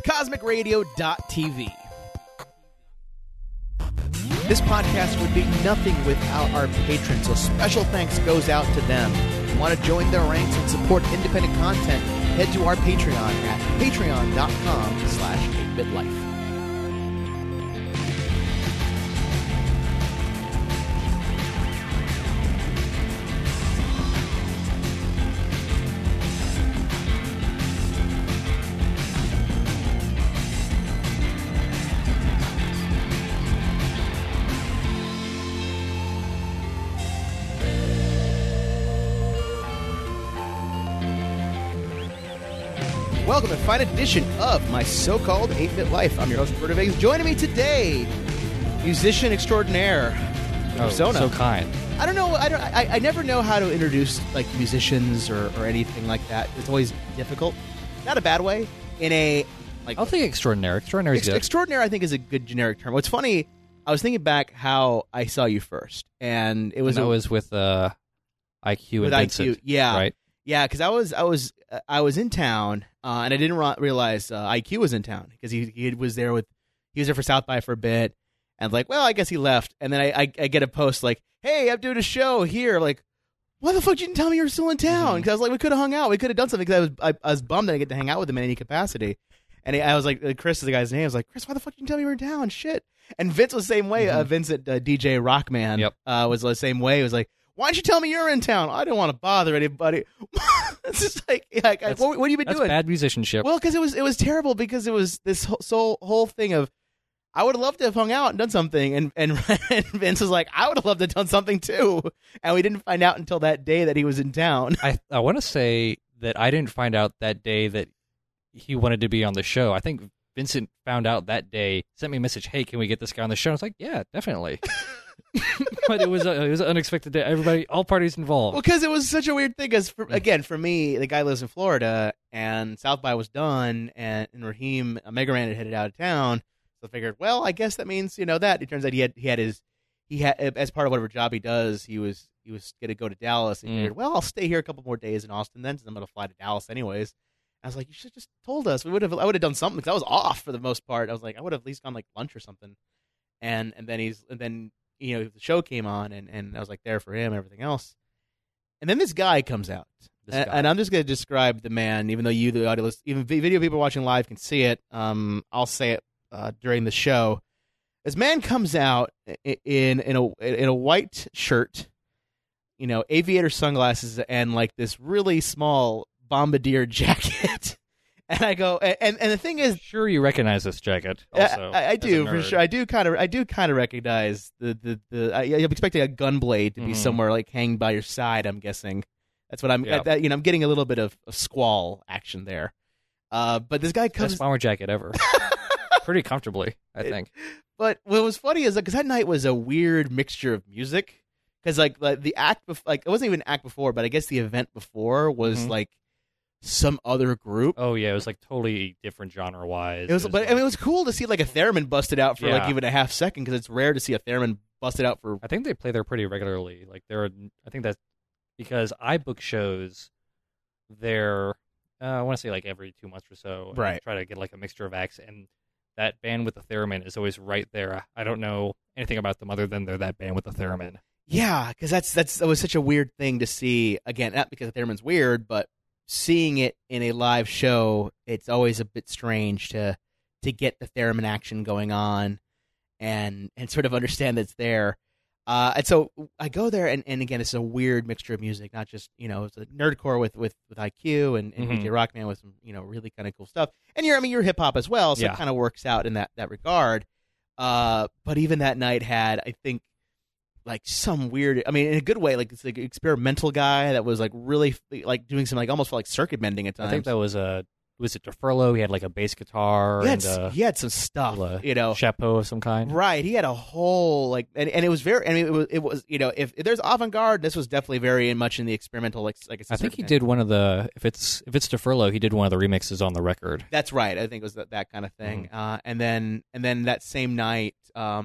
CosmicRadio.tv. This podcast would be nothing without our patrons, so special thanks goes out to them. If you want to join their ranks and support independent content, head to our Patreon at patreon.com/8bitlife. Welcome to Fine Edition of my so-called 8-Bit Life. I'm your host, Bert Vegas. Joining me today, musician extraordinaire, Persona. So kind. I don't know. I never know how to introduce like musicians or anything like that. It's always difficult. Not a bad way. In a like, I'll take extraordinary. Extraordinary is good. Extraordinary, I think, is a good generic term. What's funny, I was thinking back how I saw you first, and it was that was with IQ with and Vincent, IQ. Yeah, right. Yeah, because I was in town, and I didn't realize IQ was in town because he was there for South by for a bit, and like, well, I guess he left, and then I get a post like, hey, I'm doing a show here, like, why the fuck you didn't tell me you were still in town? Because I was like, we could have hung out, we could have done something. Because I was bummed that I didn't get to hang out with him in any capacity, and I was like, Chris is the guy's name. I was like, Chris, why the fuck didn't you tell me you were in town? Shit. And Vince was the same way. Vincent DJ Rockman was the same way. It was like, why don't you tell me you're in town? I don't want to bother anybody. It's just like what have you been doing? That's bad musicianship. Well, because it was terrible because it was this whole thing of I would have loved to have hung out and done something, and Vince was like, I would have loved to have done something too, and we didn't find out until that day that he was in town. I want to say that I didn't find out that day that he wanted to be on the show. I think Vincent found out that day, sent me a message, hey, can we get this guy on the show? I was like, yeah, definitely. But it was an unexpected day. Everybody, all parties involved. Well, because it was such a weird thing. Because for me, the guy lives in Florida, and South by was done, and Raheem Mega Ran had headed out of town. So I figured, well, I guess that means that. It turns out he had as part of whatever job he does, he was going to go to Dallas. And he figured, well, I'll stay here a couple more days in Austin then, since I'm going to fly to Dallas anyways. I was like, you should have just told us. I would have done something because I was off for the most part. I was like, I would have at least gone like lunch or something. And then the show came on, and I was like there for him and everything else. And then this guy comes out. And I'm just going to describe the man, even though you, the audience, even video people watching live can see it. I'll say it during the show. This man comes out in a white shirt, aviator sunglasses, and like this really small bombardier jacket. And I go, and the thing is, sure, you recognize this jacket. Also, I do for sure. I do kind of recognize the. I'm expecting a gunblade to be somewhere like hanging by your side. I'm guessing that's what I'm. I'm getting a little bit of squall action there. But this guy comes. Best bomber jacket ever. Pretty comfortably, I think. But what was funny is because that night was a weird mixture of music. Because like the act, it wasn't even an act before, but I guess the event before was like some other group. Oh yeah, it was like totally different genre wise. It was cool to see like a theremin busted out for like even a half second because it's rare to see a theremin busted out for. I think they play there pretty regularly. Like I think that's because I book shows there. I want to say like every 2 months or so. Right. I try to get like a mixture of acts, and that band with the theremin is always right there. I don't know anything about them other than they're that band with the theremin. Yeah, because that was such a weird thing to see. Again, not because the theremin's weird, but seeing it in a live show, it's always a bit strange to get the theremin action going on and sort of understand that it's there. And so I go there, and again, it's a weird mixture of music, not just, it's a nerdcore with IQ and DJ Rockman with some, really kind of cool stuff. And you're hip hop as well, so it kind of works out in that regard. But even that night had, I think, like some weird, in a good way, like it's like an experimental guy that was like really like doing some like almost like circuit bending at times. I think that was it DeFurlo? He had like a bass guitar. He had some stuff, chapeau of some kind. Right. He had a whole like, and it was very. It was if there's avant-garde, this was definitely very much in the experimental like. I think he did one of the if it's DeFurlo, he did one of the remixes on the record. That's right. I think it was that kind of thing. And then that same night,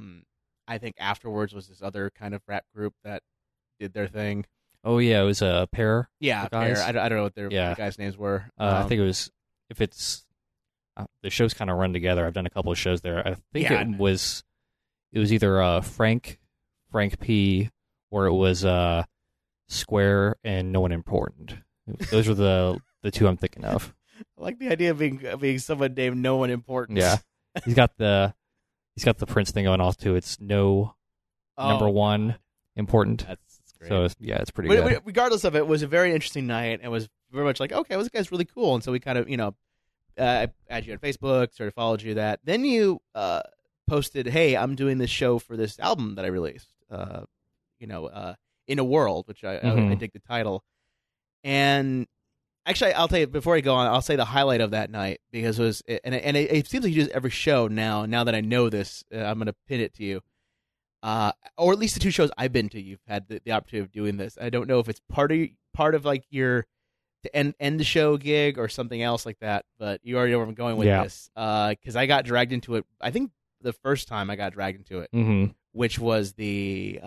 I think afterwards was this other kind of rap group that did their thing. Oh yeah, it was a pair. Yeah, a pair. I don't know what their guys' names were. I think it was the shows kind of run together. I've done a couple of shows there. I think Yeah. it was either Frank P, or it was Square and No One Important. Those are the two I'm thinking of. I like the idea of being someone named No One Important. Yeah, he's got the Prince thing going off too. It's no number one important. That's great. So it's pretty But good. regardless of it, was a very interesting night. It was very much like, okay, well, this guy's really cool. And so we kind of, I added you on Facebook, sort of followed you that. Then you posted, hey, I'm doing this show for this album that I released, In a World, which I dig the title. And actually, I'll tell you, before I go on, I'll say the highlight of that night, because it seems like you do this every show now. Now that I know this, I'm going to pin it to you. Or at least the two shows I've been to, you've had the opportunity of doing this. I don't know if it's part of like your to end the show gig or something else like that, but you already know where I'm going with this. Because I got dragged into it, I think the first time I got dragged into it, which was the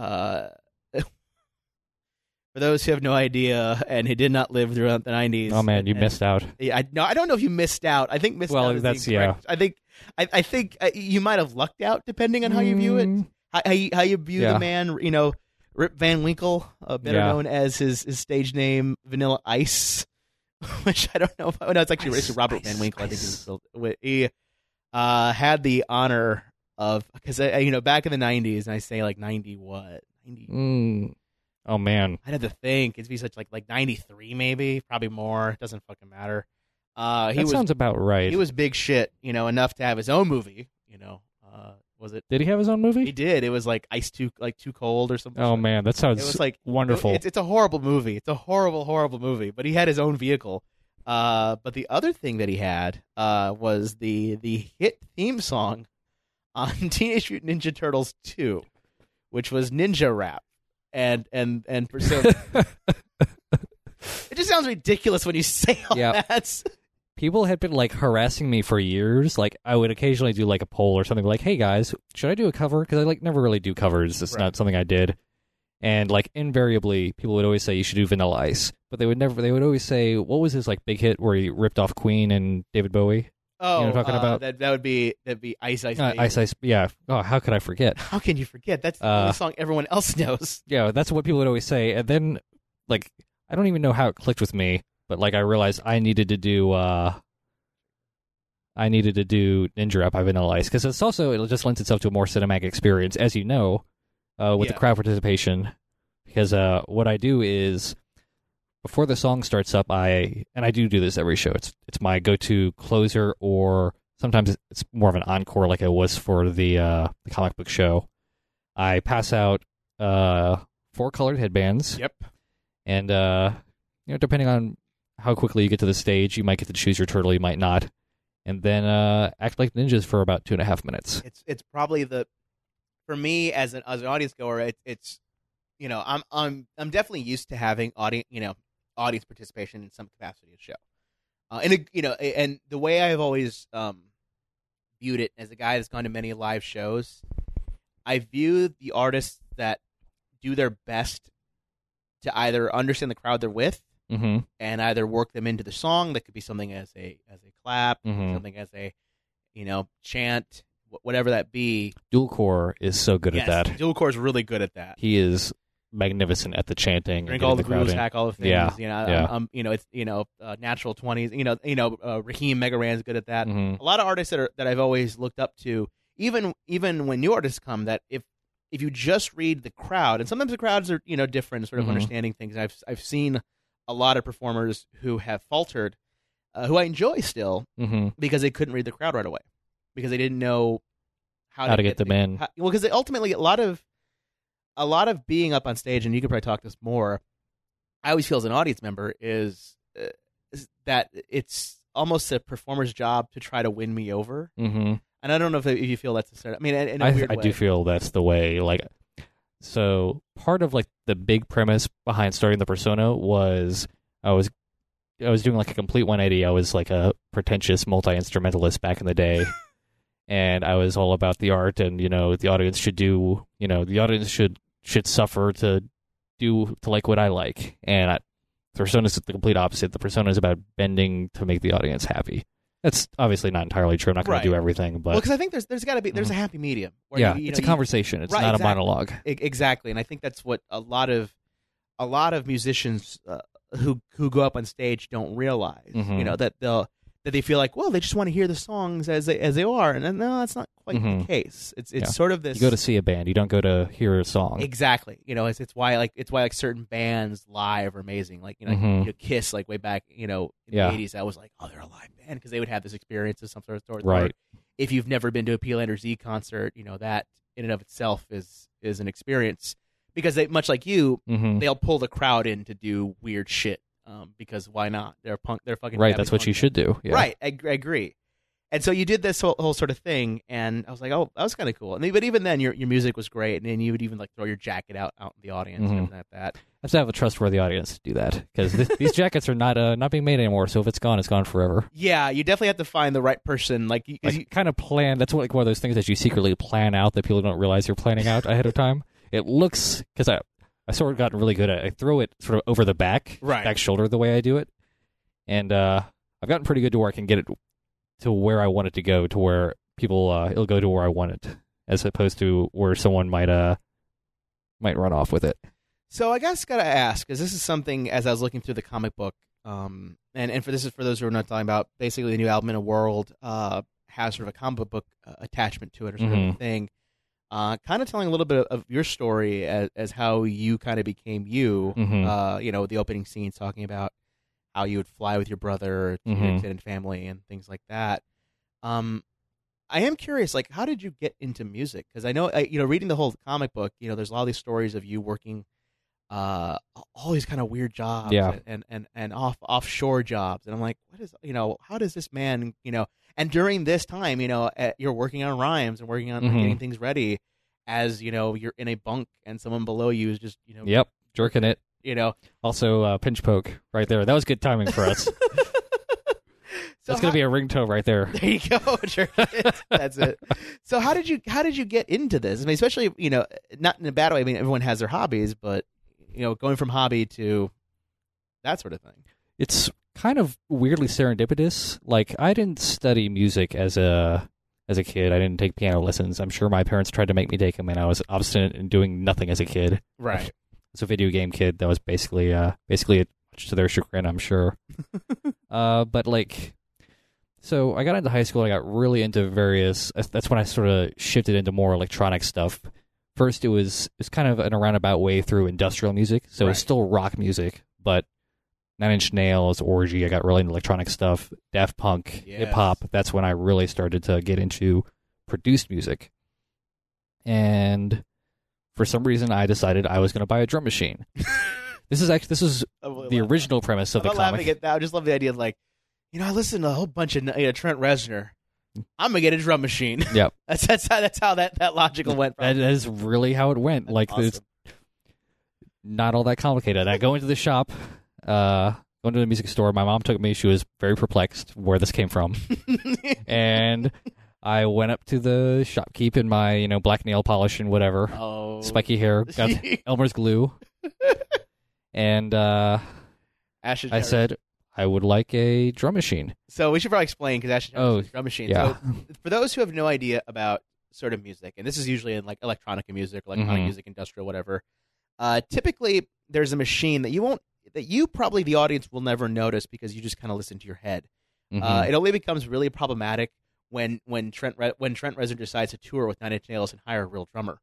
for those who have no idea and who did not live throughout the 90s. Oh man, you missed out. Yeah, I don't know if you missed out. I think missed out is that's incorrect. I think you might have lucked out depending on how you view it. How you view the man, Rip Van Winkle, better known as his stage name Vanilla Ice, which I don't know if no, it's actually Robert Van Winkle. I think he had the honor of, because back in the 90s, and I say like 90 what 90. Oh man, I'd have to think. It'd be such like 93 maybe, probably more. It doesn't fucking matter. Sounds about right. He was big shit, enough to have his own movie. Was it? Did he have his own movie? He did. It was like Too Cold or something. Oh man, that sounds it was like wonderful. It's a horrible movie. It's a horrible, horrible movie. But he had his own vehicle. But the other thing that he had was the hit theme song on Teenage Mutant Ninja Turtles 2, which was Ninja Rap. And so it just sounds ridiculous when you say all that. People had been like harassing me for years. Like I would occasionally do like a poll or something like, "Hey guys, should I do a cover?" Because I like never really do covers. It's not something I did. And like invariably, people would always say you should do Vanilla Ice, but they would always say, "What was his like big hit where he ripped off Queen and David Bowie?" Oh, you know what I'm talking about? That'd be Ice Ice. Ice Ice. Yeah. Oh, how could I forget? How can you forget? That's the only song everyone else knows. Yeah, that's what people would always say. And then, like, I don't even know how it clicked with me, but like I realized I needed to do Ninja Rap by Vanilla Ice, because it just lends itself to a more cinematic experience, as you know, with the crowd participation. Because what I do is, before the song starts up, I do this every show. It's my go-to closer, or sometimes it's more of an encore, like it was for the comic book show. I pass out 4 colored headbands. Yep. And depending on how quickly you get to the stage, you might get to choose your turtle, you might not. And then act like ninjas for about 2.5 minutes. It's probably for me as an audience goer, it's I'm definitely used to having audience participation in some capacity of show. And the way I've always viewed it as a guy that's gone to many live shows, I view the artists that do their best to either understand the crowd they're with, and either work them into the song. That could be something as a clap, something as a chant, whatever that be. Dualcore is so good at that. Dualcore is really good at that. He is magnificent at the chanting. Drink all the grooves, hack all the things. Yeah. It's Natural 20s. Raheem Mega Ran's good at that. Mm-hmm. A lot of artists that I've always looked up to, even when new artists come, that if you just read the crowd, and sometimes the crowds are different, sort of understanding things. I've seen a lot of performers who have faltered, who I enjoy still, because they couldn't read the crowd right away, because they didn't know how to get them in. Because ultimately a lot of being up on stage, and you could probably talk this more, I always feel as an audience member is that it's almost a performer's job to try to win me over. And I don't know if you feel that's the. I mean, in a weird way. I do feel that's the way. Like, so part of like the big premise behind starting the persona was I was doing like a complete 180. I was like a pretentious multi-instrumentalist back in the day. And I was all about the art, and the audience should do, the audience should suffer to like what I like. And the persona is the complete opposite. The persona is about bending to make the audience happy. That's obviously not entirely true. I'm not going Right. to do everything, but because I think there's got to be there's a happy medium. Where yeah, you it's a know, conversation. It's Right, not exactly. a monologue. Exactly, and I think that's what a lot of musicians who go up on stage don't realize. Mhm. You know that they feel like, well, they just want to hear the songs as they are, and then, no, that's not quite the Mhm. case. It's Yeah. sort of this. You go to see a band. You don't go to hear a song. Exactly. You know, it's why certain bands live are amazing. Like, you know, Mhm. Kiss, like way back, you know, in Yeah. the 80s, I was like, oh, they're a live band because they would have this experience of some sort. Right. Or if you've never been to a Peel Under Z concert, you know, that in and of itself is an experience because they, much like you, Mhm. they'll pull the crowd in to do weird shit. Because why not? They're fucking Right, having that's what fun. you should do. Yeah. Right, I agree. And so you did this whole sort of thing, and I was like, oh, that was kind of cool. But even then, your music was great, and then you would even like throw your jacket out in the audience and everything like that. I have to have a trustworthy audience to do that because these jackets are not being made anymore. So if it's gone forever. Yeah, you definitely have to find the right person. Like, Kind of plan. That's like one of those things that you secretly plan out that people don't realize you're planning out ahead of time. It looks because I sort of gotten really good at it. I throw it sort of over the back shoulder the way I do it, and I've gotten pretty good to where I can get it to where I want it to go, to where people it'll go to where I want it, as opposed to where someone might run off with it. So I guess gotta ask, because this is something as I was looking through the comic book, and for those who are not talking about, basically the new album in a world has sort of a comic book attachment to it or sort of a thing. Kind of telling a little bit of your story as how you kind of became you. You know, the opening scenes talking about how you would fly with your brother to your extended family and things like that. I am curious, like, how did you get into music? Because I know, you know, reading the whole comic book, you know, there's a lot of these stories of you working all these kind of weird jobs and offshore jobs, and I'm like, what is, you know, how does this man, you know? And during this time, you know, you're working on rhymes and working on getting things ready as, you know, you're in a bunk and someone below you is just, you know. Yep, jerking it. You know. Also, pinch poke right there. That was good timing for us. That's going to be a ringtone right there. There you go. Jerking it. That's it. So how did you get into this? I mean, especially, you know, not in a bad way. I mean, everyone has their hobbies, but, you know, going from hobby to that sort of thing. It's kind of weirdly serendipitous. Like, I didn't study music as a kid. I didn't take piano lessons. I'm sure my parents tried to make me take them, and I was obstinate in doing nothing as a kid. Right. As a video game kid, that was basically much to their chagrin, I'm sure. But like, so I got into high school. I got really into various. That's when I sort of shifted into more electronic stuff. First, it was kind of an roundabout way through industrial music. So it's still rock music, but Nine Inch Nails, Orgy. I got really into electronic stuff, Daft Punk, hip hop. That's when I really started to get into produced music. And for some reason, I decided I was going to buy a drum machine. This is the original premise of the comic. Laughing at that. I just love the idea of, like, you know, I listened to a whole bunch of Trent Reznor. I'm gonna get a drum machine. Yep. that's how that logical went. That is really how it went. That's like, awesome. It's not all that complicated. I go into the shop, go into the music store. My mom took me. She was very perplexed where this came from. And I went up to the shopkeep in my, you know, black nail polish and whatever. Oh. Spiky hair. Got Elmer's glue. And I said, I would like a drum machine. So we should probably explain, because Ashton has a drum machine. Yeah. So for those who have no idea about sort of music, and this is usually in like electronic music, music, industrial, whatever. Typically, there's a machine that you probably the audience will never notice because you just kind of listen to your head. It only becomes really problematic when Trent Reznor decides to tour with Nine Inch Nails and hire a real drummer.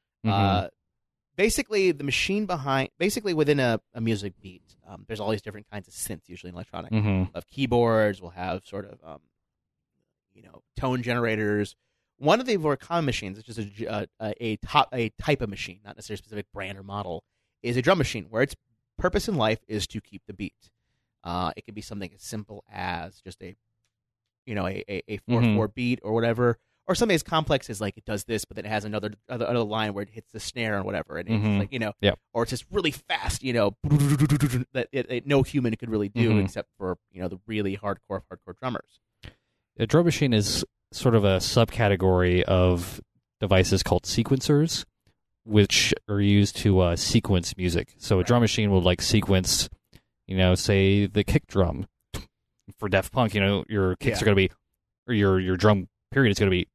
Basically, the machine within a music beat, there's all these different kinds of synths, usually in electronic. We'll have keyboards, we'll have sort of, tone generators. One of the more common machines, which is a type of machine, not necessarily a specific brand or model, is a drum machine, where its purpose in life is to keep the beat. It could be something as simple as just a 4/4 beat or whatever. Or something as complex as, like, it does this, but then it has another line where it hits the snare or whatever, and it's like, you know, or it's just really fast, you know, that no human could really do except for, you know, the really hardcore drummers. A drum machine is sort of a subcategory of devices called sequencers, which are used to sequence music. So a drum machine will, like, sequence, you know, say the kick drum, for Daft Punk, your kicks are going to be, or your drum period is going to be,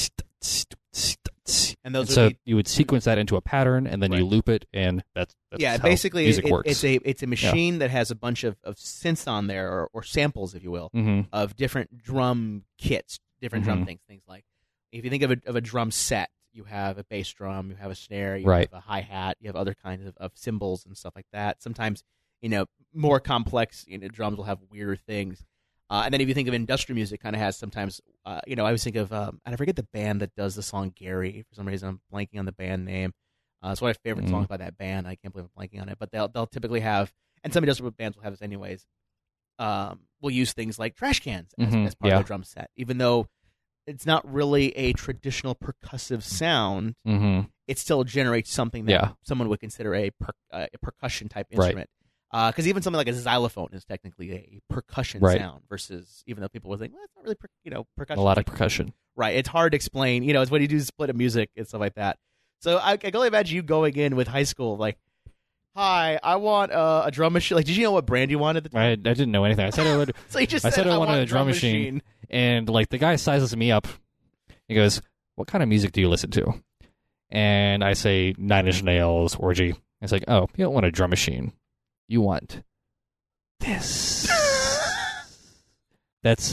and those so you would sequence that into a pattern, and then you Right. loop it, and that's how basically music works. it's a machine that has a bunch of synths on there, or samples, if you will, of different drum kits, different drum things like, if you think of a drum set, you have a bass drum, you have a snare, you have a hi-hat, you have other kinds of cymbals and stuff like that. Sometimes, more complex drums will have weirder things. And then if you think of industrial music, kind of has sometimes, I always think of, and I forget the band that does the song Gary. For some reason, I'm blanking on the band name. It's one of my favorite songs by that band. I can't believe I'm blanking on it. But they'll typically have, and some industrial bands will have this anyways, will use things like trash cans as part of their drum set. Even though it's not really a traditional percussive sound, it still generates something that someone would consider a percussion type instrument. Because even something like a xylophone is technically a percussion sound, versus, even though people would think, well, it's not really percussion. A lot of percussion. Right. It's hard to explain. It's when you do split of music and stuff like that. So I can only imagine you going in with high school, like, hi, I want a drum machine. Like, did you know what brand you wanted at the time? I didn't know anything. I said I would. So you just said, I wanted a drum machine. And, like, the guy sizes me up. He goes, what kind of music do you listen to? And I say, Nine Inch Nails, Orgy. It's like, oh, you don't want a drum machine. You want this. That's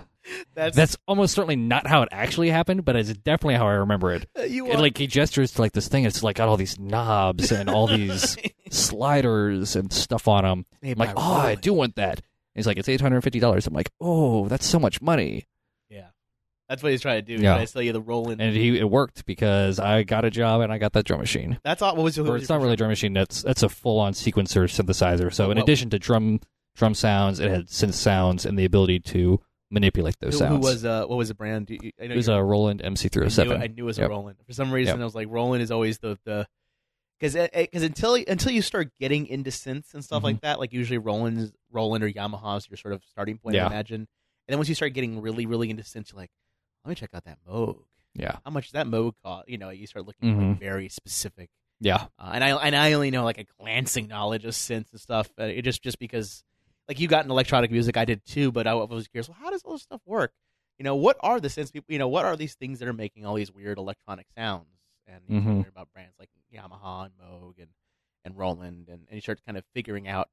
almost certainly not how it actually happened, but it's definitely how I remember it. He gestures to, like, this thing. It's, like, got all these knobs and all these sliders and stuff on them. I'm like, I do want that. And he's like, it's $850. I'm like, oh, that's so much money. Yeah. That's what he's trying to do. He's trying to sell you the Roland. And it worked, because I got a job and I got that drum machine. That's all. It's not really a drum machine. That's a full-on sequencer synthesizer. So in addition to drum sounds, it had synth sounds and the ability to manipulate those sounds. What was the brand? It was a Roland MC307. I knew it was a Roland. For some reason, I was like, Roland is always the because until you start getting into synths and stuff like that, like usually Roland or Yamaha is your sort of starting point, I imagine. And then once you start getting really, really into synths, you're like, let me check out that Moog. Yeah. How much does that Moog cost? You start looking for like very specific. Yeah. And I only know like a glancing knowledge of synths and stuff. It just because, like, you got in electronic music, I did too. But I was curious. Well, how does all this stuff work? What are the synths people? What are these things that are making all these weird electronic sounds? And you hear about brands like Yamaha and Moog and Roland, and you start kind of figuring out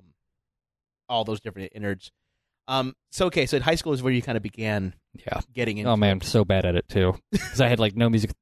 all those different innards. So at high school is where you kind of began getting into. Oh man, I'm so bad at it too, because I had like no music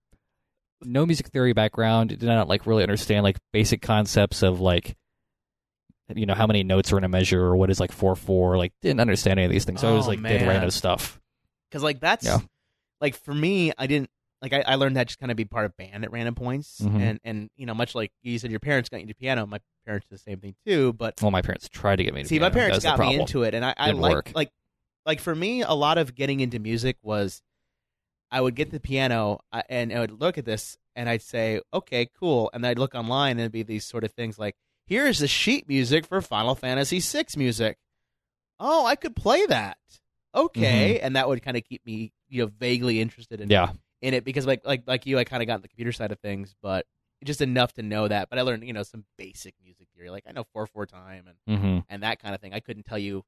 theory background. Did not like really understand like basic concepts of like, how many notes are in a measure, or what is like 4/4. Like, didn't understand any of these things. So I was like did random stuff. Because like that's like for me, I didn't. Like, I learned that just kind of be part of band at random points. And much like you said, your parents got you into piano. My parents did the same thing too. But my parents tried to get me to piano. My parents got me into it. And I like for me, a lot of getting into music was I would get the piano and I would look at this and I'd say, okay, cool. And I'd look online and it'd be these sort of things like, here's the sheet music for Final Fantasy VI music. Oh, I could play that. Okay. And that would kind of keep me, vaguely interested in it, because like you, I kind of got in the computer side of things, but just enough to know that. But I learned, some basic music theory, like I know 4/4 time and that kind of thing. I couldn't tell you.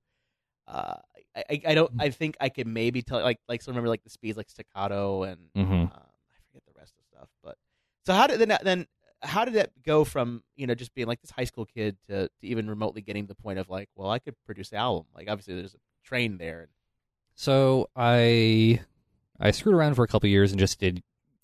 I don't. I think I could maybe tell so remember like the speeds, like staccato, and I forget the rest of the stuff. But so how did how did that go from just being like this high school kid to even remotely getting to the point of like, well, I could produce an album? Like, obviously there's a train there. So I screwed around for a couple of years and just did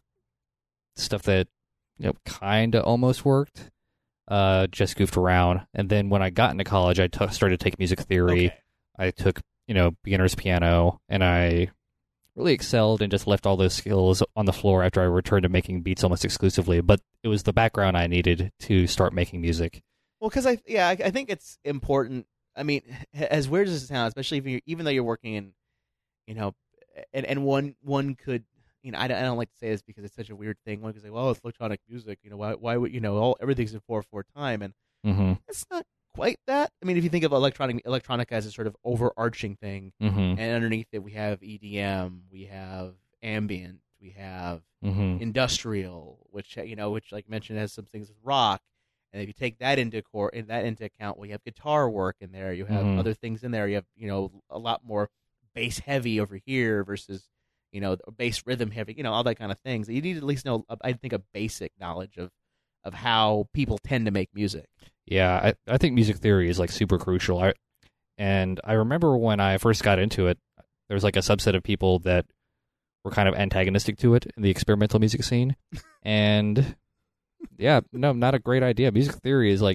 stuff that, kind of almost worked. Just goofed around. And then when I got into college, I started to take music theory. Okay. I took, beginner's piano, and I really excelled and just left all those skills on the floor after I returned to making beats almost exclusively. But it was the background I needed to start making music. Well, because I think it's important. I mean, as weird as it sounds, especially if even though you're working in, and one could, I don't like to say this because it's such a weird thing. One could say, well, it's electronic music. Why would everything's in 4/4 time, and it's not quite that. I mean, if you think of electronic as a sort of overarching thing, and underneath it we have EDM, we have ambient, we have industrial, which like mentioned has some things with rock, And if you take that into account, well, you have guitar work in there, you have other things in there, you have a lot more bass heavy over here versus bass rhythm heavy, all that kind of things. You need to at least know, I think, a basic knowledge of how people tend to make music. Yeah, I think music theory is like super crucial. I remember when I first got into it, there was like a subset of people that were kind of antagonistic to it in the experimental music scene. And yeah, no, not a great idea. Music theory is like,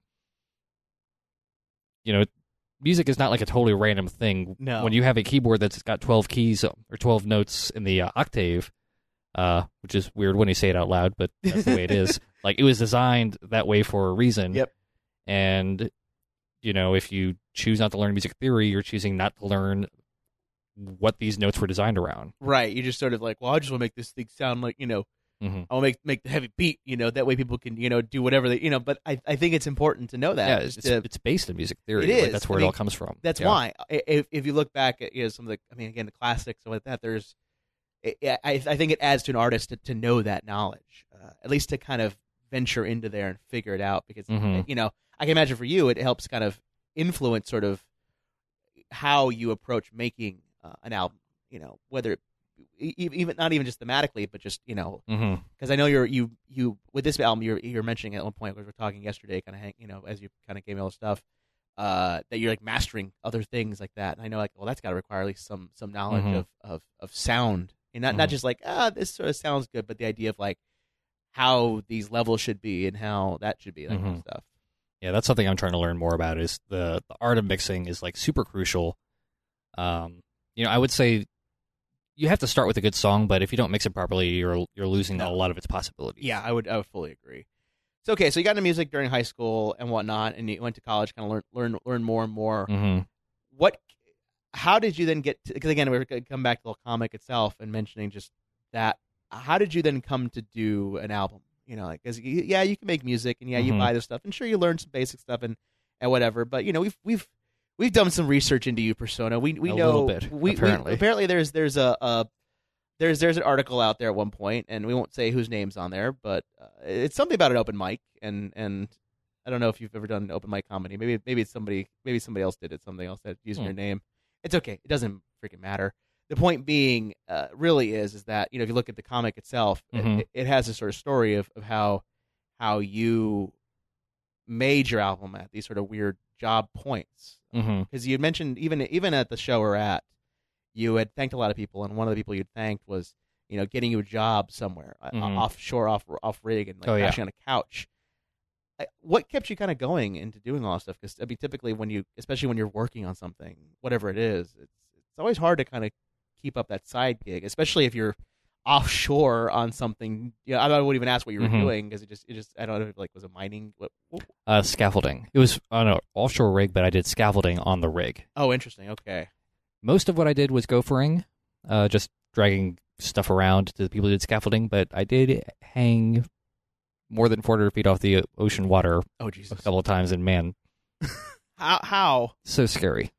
music is not like a totally random thing. No. When you have a keyboard that's got 12 keys or 12 notes in the octave, which is weird when you say it out loud, but that's the way it is. Like, it was designed that way for a reason. Yep. And, if you choose not to learn music theory, you're choosing not to learn what these notes were designed around. Right. You just sort of like, well, I just want to make this thing sound like, I'll make the heavy beat, that way people can, do whatever they, but I think it's important to know that. Yeah, it's based in music theory. It is. Like, that's where it all comes from. That's why. If you look back at, some of the, again, the classics and like that, I think it adds to an artist to know that knowledge, at least to kind of venture into there and figure it out, because, I can imagine for you, it helps kind of influence sort of how you approach making an album, whether even not even just thematically, but just because I know you with this album you're mentioning at one point, we were talking yesterday, kind of as you kind of gave me all the stuff that you're like mastering other things like that, and I know like, well, that's got to require at least some knowledge of sound, and not just like this sort of sounds good, but the idea of like how these levels should be and how that should be, that kind of stuff. Yeah, that's something I'm trying to learn more about. Is the art of mixing is like super crucial. I would say you have to start with a good song, but if you don't mix it properly, you're losing a lot of its possibilities. Yeah, I would fully agree. So okay, so you got into music during high school and whatnot, and you went to college, kind of learn more and more. How did you then get to, because again, we're going to come back to the comic itself and mentioning just that. How did you then come to do an album? Because you can make music, and you buy this stuff, and sure, you learn some basic stuff and whatever. But we've done some research into you, Persona. We know a little bit, apparently. Apparently there's an article out there at one point, and we won't say whose name's on there, but it's something about an open mic, and I don't know if you've ever done an open mic comedy. Maybe it's somebody else did it. Something else that using your name. It's okay. It doesn't freaking matter. The point being, really is that if you look at the comic itself, it has a sort of story of how you made your album at these sort of weird job points. Because you mentioned even at the show we're at, you had thanked a lot of people, and one of the people you'd thanked was getting you a job somewhere offshore, off rig, and crashing on a couch. What kept you kind of going into doing all this stuff? Because typically especially when you're working on something, whatever it is, it's always hard to kind of keep up that side gig, especially if you're offshore on something. I wouldn't even ask what you were doing, because it just I don't know, like, was it mining? What? Scaffolding. It was on an offshore rig, but I did scaffolding on the rig. Oh, interesting. Okay. Most of what I did was gophering, just dragging stuff around to the people who did scaffolding, but I did hang more than 400 feet off the ocean water a couple of times, and man. How? So scary.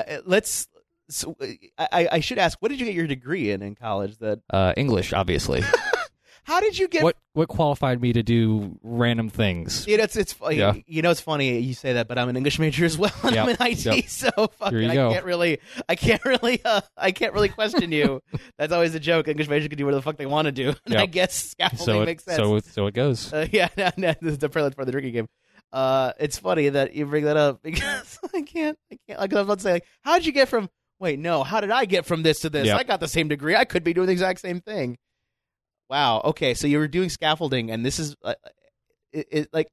So I should ask, what did you get your degree in college? English, obviously. How did you get what qualified me to do random things? It's funny. Yeah. It's funny you say that, but I'm an English major as well, and I'm in IT, so fucking I can't really question you. That's always a joke. English majors can do whatever the fuck they want to do, and I guess scaffolding makes sense. So it goes. Yeah, no, this is the prelude for the drinking game. It's funny that you bring that up, because I can't. Like, I was about to say, like, how'd you get from? Wait, no. How did I get from this to this? Yep. I got the same degree. I could be doing the exact same thing. Wow. Okay, so you were doing scaffolding, and this is like,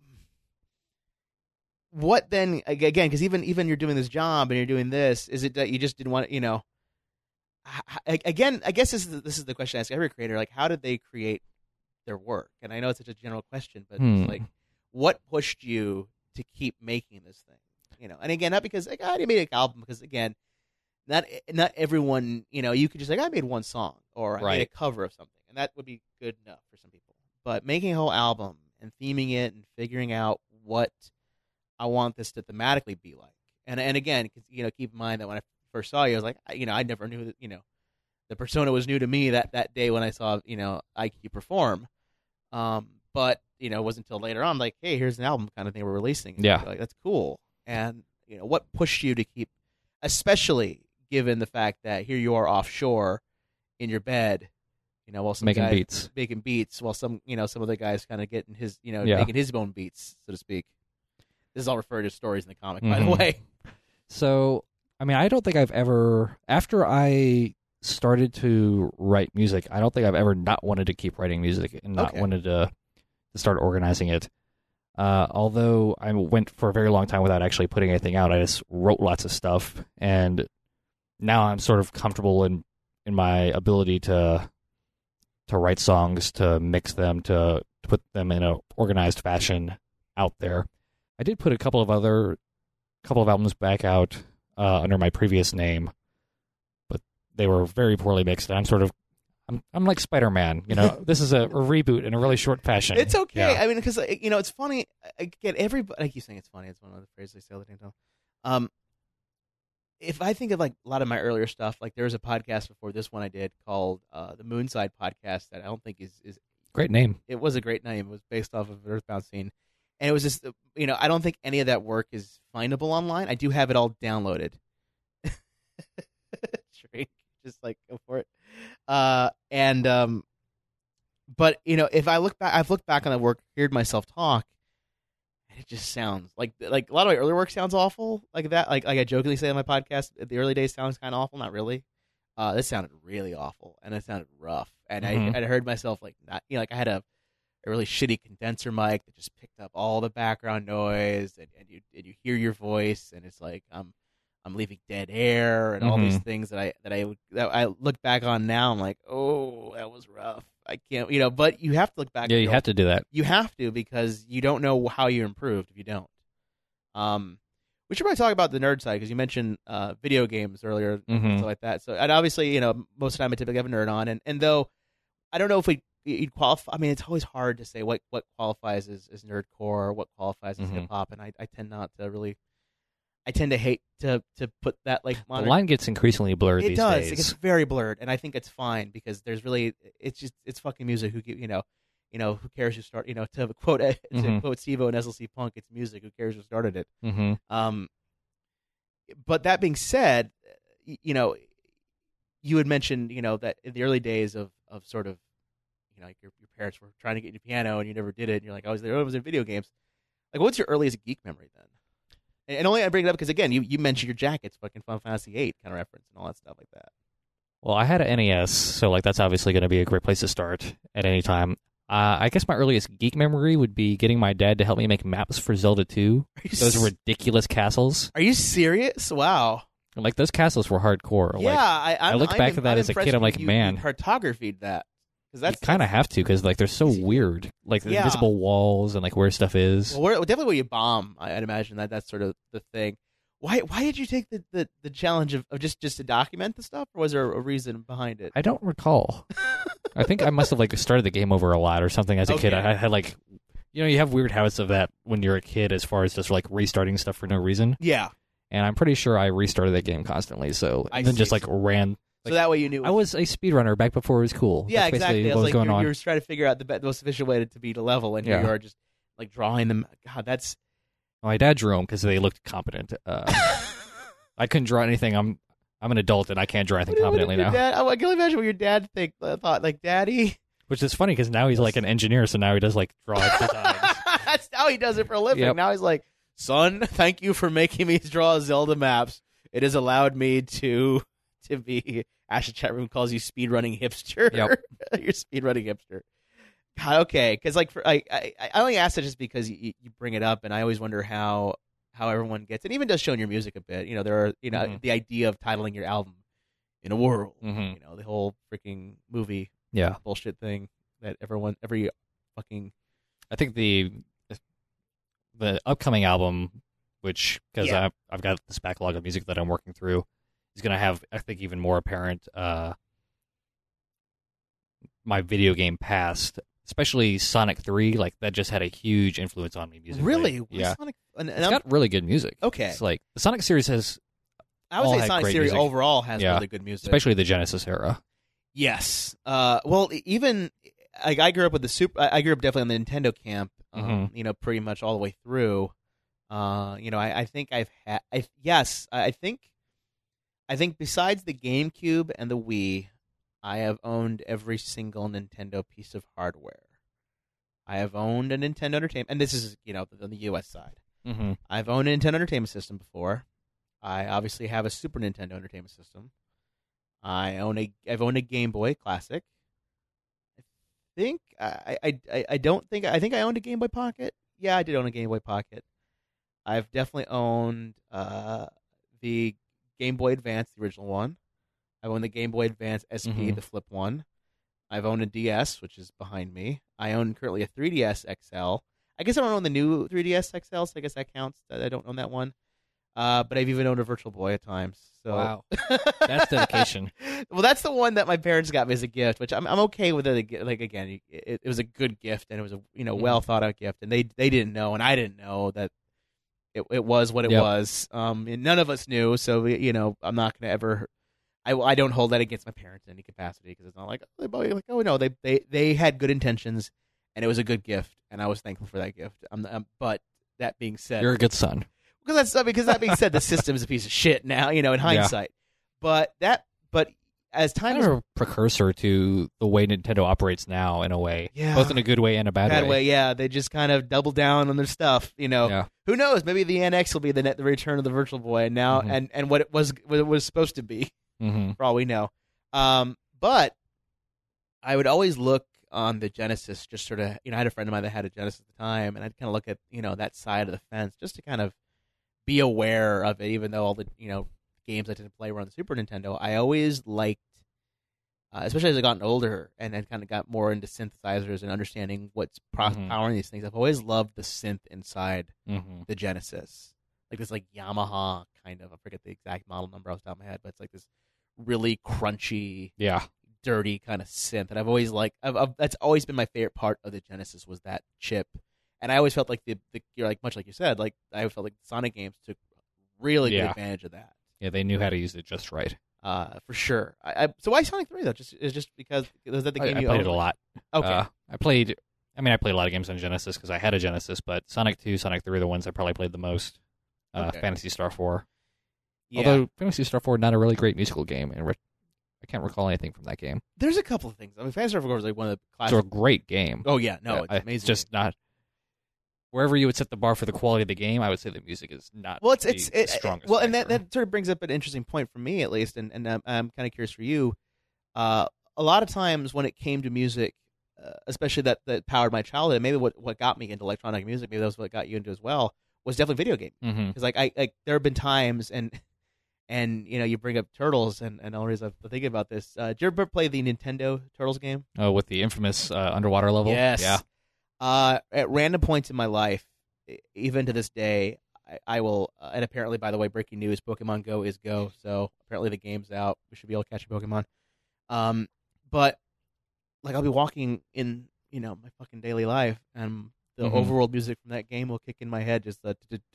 what then? Again, because even you're doing this job and you're doing this. Is it that you just didn't want to? Again, I guess this is the question I ask every creator. Like, how did they create their work? And I know it's such a general question, but it's like, what pushed you to keep making this thing? And again, not because like, I made an album, because again, not everyone, you could just like, I made one song, or I made a cover of something, and that would be good enough for some people. But making a whole album and theming it and figuring out what I want this to thematically be like, and again, keep in mind that when I first saw you, I was like, I never knew that, the Persona was new to me that day when I saw IQ perform. but it wasn't until later on, like, hey, here's an album kind of thing we're releasing. And Yeah. like, that's cool. And what pushed you to keep, especially given the fact that here you are offshore in your bed, while some Making guy beats. making beats, while some other guys kind of getting his, Yeah. making his own beats, so to speak. This is all referred to stories in the comic, by the Mhm. way. So, I mean, I don't think I've ever, after I started to write music, I don't think I've ever not wanted to keep writing music and not Okay. wanted to start organizing it. Although I went for a very long time without actually putting anything out, I just wrote lots of stuff, and now I'm sort of comfortable in my ability to write songs, to mix them, to put them in a organized fashion out there. I did put a couple of albums back out under my previous name, but they were very poorly mixed. And I'm like Spider-Man, This is a reboot in a really short fashion. It's okay. Yeah. I mean, because it's funny. I get everybody. I keep saying it's funny. It's one of the phrases I say all the time. If I think of like a lot of my earlier stuff, like there was a podcast before this one I did called the Moonside Podcast that I don't think is Great name. It was a great name. It was based off of an Earthbound scene, and it was just I don't think any of that work is findable online. I do have it all downloaded. Drink, just like go for it. But if I look back, I've looked back on that work, heard myself talk, and it just sounds like a lot of my earlier work sounds awful, like that. Like I jokingly say on my podcast, the early days sounds kind of awful. Not really. This sounded really awful, and it sounded rough. And I heard myself like not, like I had a really shitty condenser mic that just picked up all the background noise, and you hear your voice, and it's like I'm leaving dead air and all these things that I look back on now. I'm like, oh, that was rough. I can't, but you have to look back. Yeah, you have to do that. You have to, because you don't know how you improved if you don't. We should probably talk about the nerd side, because you mentioned video games earlier and stuff like that. So, and obviously, most of the time I typically have a nerd on, and though I don't know if you'd qualify. I mean, it's always hard to say what qualifies as nerdcore, what qualifies as hip hop, and I tend not to really. I tend to hate to put that like The line gets increasingly blurred these days. It gets very blurred, and I think it's fine, because there's really it's fucking music. Who who cares who started? To quote Steve-O and SLC Punk, it's music. Who cares who started it? But that being said, you had mentioned that in the early days of sort of like your parents were trying to get you piano and you never did it, and you're like, I was in video games. Like, what's your earliest geek memory then? And only I bring it up because, again, you mentioned your jackets, fucking Final Fantasy VIII kind of reference and all that stuff like that. Well, I had an NES, so like that's obviously going to be a great place to start at any time. I guess my earliest geek memory would be getting my dad to help me make maps for Zelda 2. Those ridiculous castles. Are you serious? Wow. Like, those castles were hardcore. Yeah, like, I look back at that as a kid, I'm like, man. You cartographied that. You kind of have to, because like they're so weird, like the invisible walls and like where stuff is. Well, definitely where you bomb. I'd imagine that's sort of the thing. Why did you take the challenge of just to document the stuff, or was there a reason behind it? I don't recall. I think I must have like started the game over a lot or something as a kid. I had like, you have weird habits of that when you're a kid, as far as just like restarting stuff for no reason. Yeah, and I'm pretty sure I restarted that game constantly. So and then just like ran. So that way you knew. I was a speedrunner back before it was cool. Yeah, That's exactly. What was going on. You were trying to figure out the most efficient way to beat a level, and here you are just like drawing them. God, that's. My dad drew them because they looked competent. I couldn't draw anything. I'm an adult and I can't draw anything competently now. I can only imagine what your dad thought. Like, Daddy. Which is funny because now he's like an engineer, so now he does like draw designs. That's how he does it for a living. Yep. Now he's like, son, thank you for making me draw Zelda maps. It has allowed me to be. Ash's chat room calls you speedrunning hipster. Yep. You're speedrunning hipster. God, okay, because like I only asked that just because you bring it up, and I always wonder how everyone gets it. Even does show in your music a bit. There are the idea of titling your album "In a World." The whole freaking movie bullshit thing that every fucking. I think the upcoming album, which because I've got this backlog of music that I'm working through, is going to have, I think, even more apparent my video game past, especially Sonic 3. Like, that just had a huge influence on me musically. Really? Yeah. Sonic, it's got really good music. Okay. It's like the Sonic series has. I would say Sonic series overall has really good music, especially the Genesis era. Yes. Well, even I grew up with the I grew up definitely on the Nintendo camp. Mhm. You know, pretty much all the way through. You know, I think I've had. I think besides the GameCube and the Wii, I have owned every single Nintendo piece of hardware. I have owned a Nintendo Entertainment, and this is, you know, on the U.S. side. Mm-hmm. I've owned a Nintendo Entertainment System before. I obviously have a Super Nintendo Entertainment System. I've owned a Game Boy Classic. I don't think I think I owned a Game Boy Pocket. Yeah, I did own a Game Boy Pocket. I've definitely owned the Game Boy Advance, the original one. I've owned the Game Boy Advance SP, the flip one. I've owned a DS, which is behind me. I own currently a 3DS XL. I guess I don't own the new 3DS XL, so I guess that counts. I don't own that one. But I've even owned a Virtual Boy at times. So. Wow, that's dedication. Well, that's the one that my parents got me as a gift, which I'm okay with it. Like, again, it was a good gift, and it was a well thought out gift, and they didn't know, and I didn't know that it was what it was. And none of us knew, so I'm not going to ever. I don't hold that against my parents in any capacity, because it's not like they had good intentions, and it was a good gift, and I was thankful for that gift. But that being said, you're a good son. Because that being said, the system is a piece of shit now, in hindsight. But as time kind of a precursor to the way Nintendo operates now, in a way, both in a good way and a bad way. Yeah, they just kind of double down on their stuff. Who knows? Maybe the NX will be the return of the Virtual Boy, and now and what it was supposed to be, for all we know. But I would always look on the Genesis, just sort of, I had a friend of mine that had a Genesis at the time, and I'd kind of look at that side of the fence just to kind of be aware of it, even though all the games I didn't play were on the Super Nintendo. I always liked, especially as I gotten older and kind of got more into synthesizers and understanding what's powering these things. I've always loved the synth inside the Genesis, like this Yamaha kind of, I forget the exact model number off the top of my head, but it's like this really crunchy, dirty kind of synth. And I've always that's always been my favorite part of the Genesis, was that chip. And I always felt like much like you said, I felt like the Sonic games took really good advantage of that. Yeah, they knew how to use it just right. For sure. So why Sonic 3 though? Just because was that the game I you played owned? it a lot. Okay. I played a lot of games on Genesis because I had a Genesis, but Sonic 2, Sonic 3 are the ones I probably played the most. Phantasy Star 4. Yeah. Although Phantasy Star 4 not a really great musical game, and I can't recall anything from that game. There's a couple of things. I mean, Phantasy Star 4 was one of the classic. It's a great game. Oh yeah, no, it's amazing. It's just not. Wherever you would set the bar for the quality of the game, I would say the music is not the strongest. Well, and that sort of brings up an interesting point for me, at least, and I'm kind of curious for you. A lot of times when it came to music, especially that powered my childhood, maybe what got me into electronic music, maybe that was what got you into as well, was definitely video gaming. Because there have been times, and you bring up Turtles, and the only reason I'm thinking about this, did you ever play the Nintendo Turtles game? Oh, with the infamous underwater level? Yes. Yeah. At random points in my life, even to this day, I will. And apparently, by the way, breaking news: Pokemon Go is go. So apparently, the game's out. We should be able to catch a Pokemon. But I'll be walking in, my fucking daily life, and the overworld music from that game will kick in my head, just the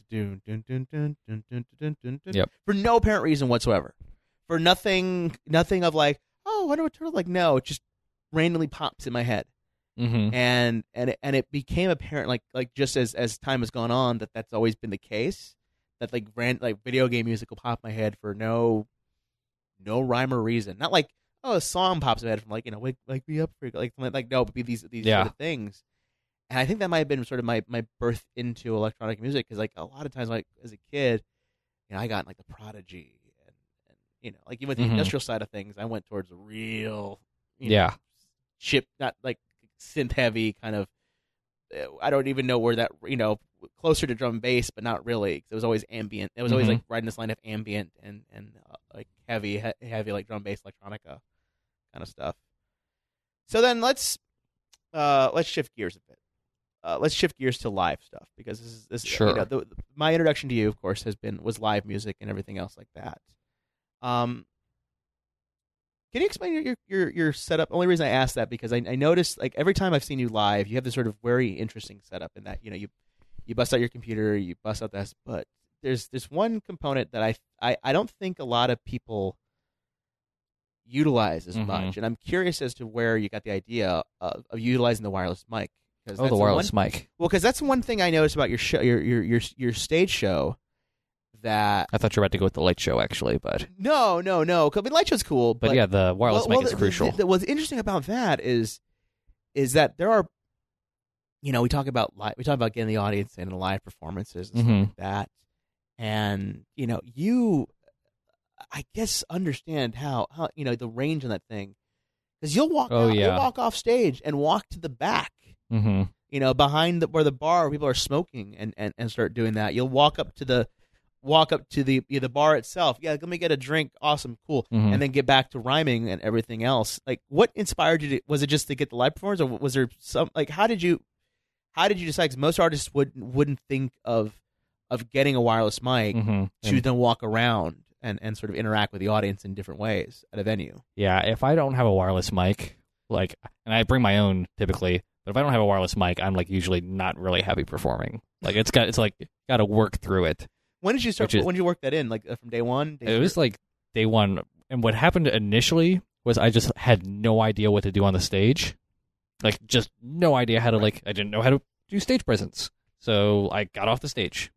for no apparent reason whatsoever, for nothing of oh, I wonder what turtle. No, it just randomly pops in my head. And it became apparent, just as time has gone on, that's always been the case. That video game music will pop in my head for no rhyme or reason. Not a song pops in my head from wake me up, no, but be these sort of things. And I think that might have been sort of my birth into electronic music, because a lot of times as a kid, I got the Prodigy and even with the industrial side of things, I went towards a real chip, not synth heavy kind of. I don't even know where that closer to drum and bass, but not really, because it was always ambient. It was always riding this line of ambient and heavy drum bass electronica kind of stuff. So then let's shift gears a bit. Let's shift gears to live stuff, because this sure. My introduction to you, of course, was live music and everything else like that. Can you explain your setup? Only reason I asked that, because I noticed every time I've seen you live, you have this sort of very interesting setup in that you bust out your computer, you bust out this, but there's this one component that I don't think a lot of people utilize as Mhm. much. And I'm curious as to where you got the idea of utilizing the wireless mic. Oh, the wireless mic. Well, because that's one thing I noticed about your show, your stage show. That I thought you were about to go with the light show, actually, but no. I mean, light show's cool, but yeah, the wireless mic is crucial. What's interesting about that is that there are, we talk about getting the audience in live performances and stuff like that, and you, I guess, understand how the range on that thing, because you'll walk you'll walk off stage and walk to the back. Mm-hmm. Behind where the bar where people are smoking and start doing that. You'll walk up to the bar itself. Yeah, let me get a drink. Awesome, cool. Mm-hmm. And then get back to rhyming and everything else. Like, what inspired you? Was it just to get the live performance, or was there some how did you decide? Because most artists wouldn't think of getting a wireless mic to then walk around and sort of interact with the audience in different ways at a venue. Yeah, if I don't have a wireless mic, and I bring my own typically. But if I don't have a wireless mic, I'm usually not really happy performing. It's got to work through it. When did you start? When did you work that in? From day one? It was day one. And what happened initially was I just had no idea what to do on the stage. Just no idea how to I didn't know how to do stage presence. So I got off the stage.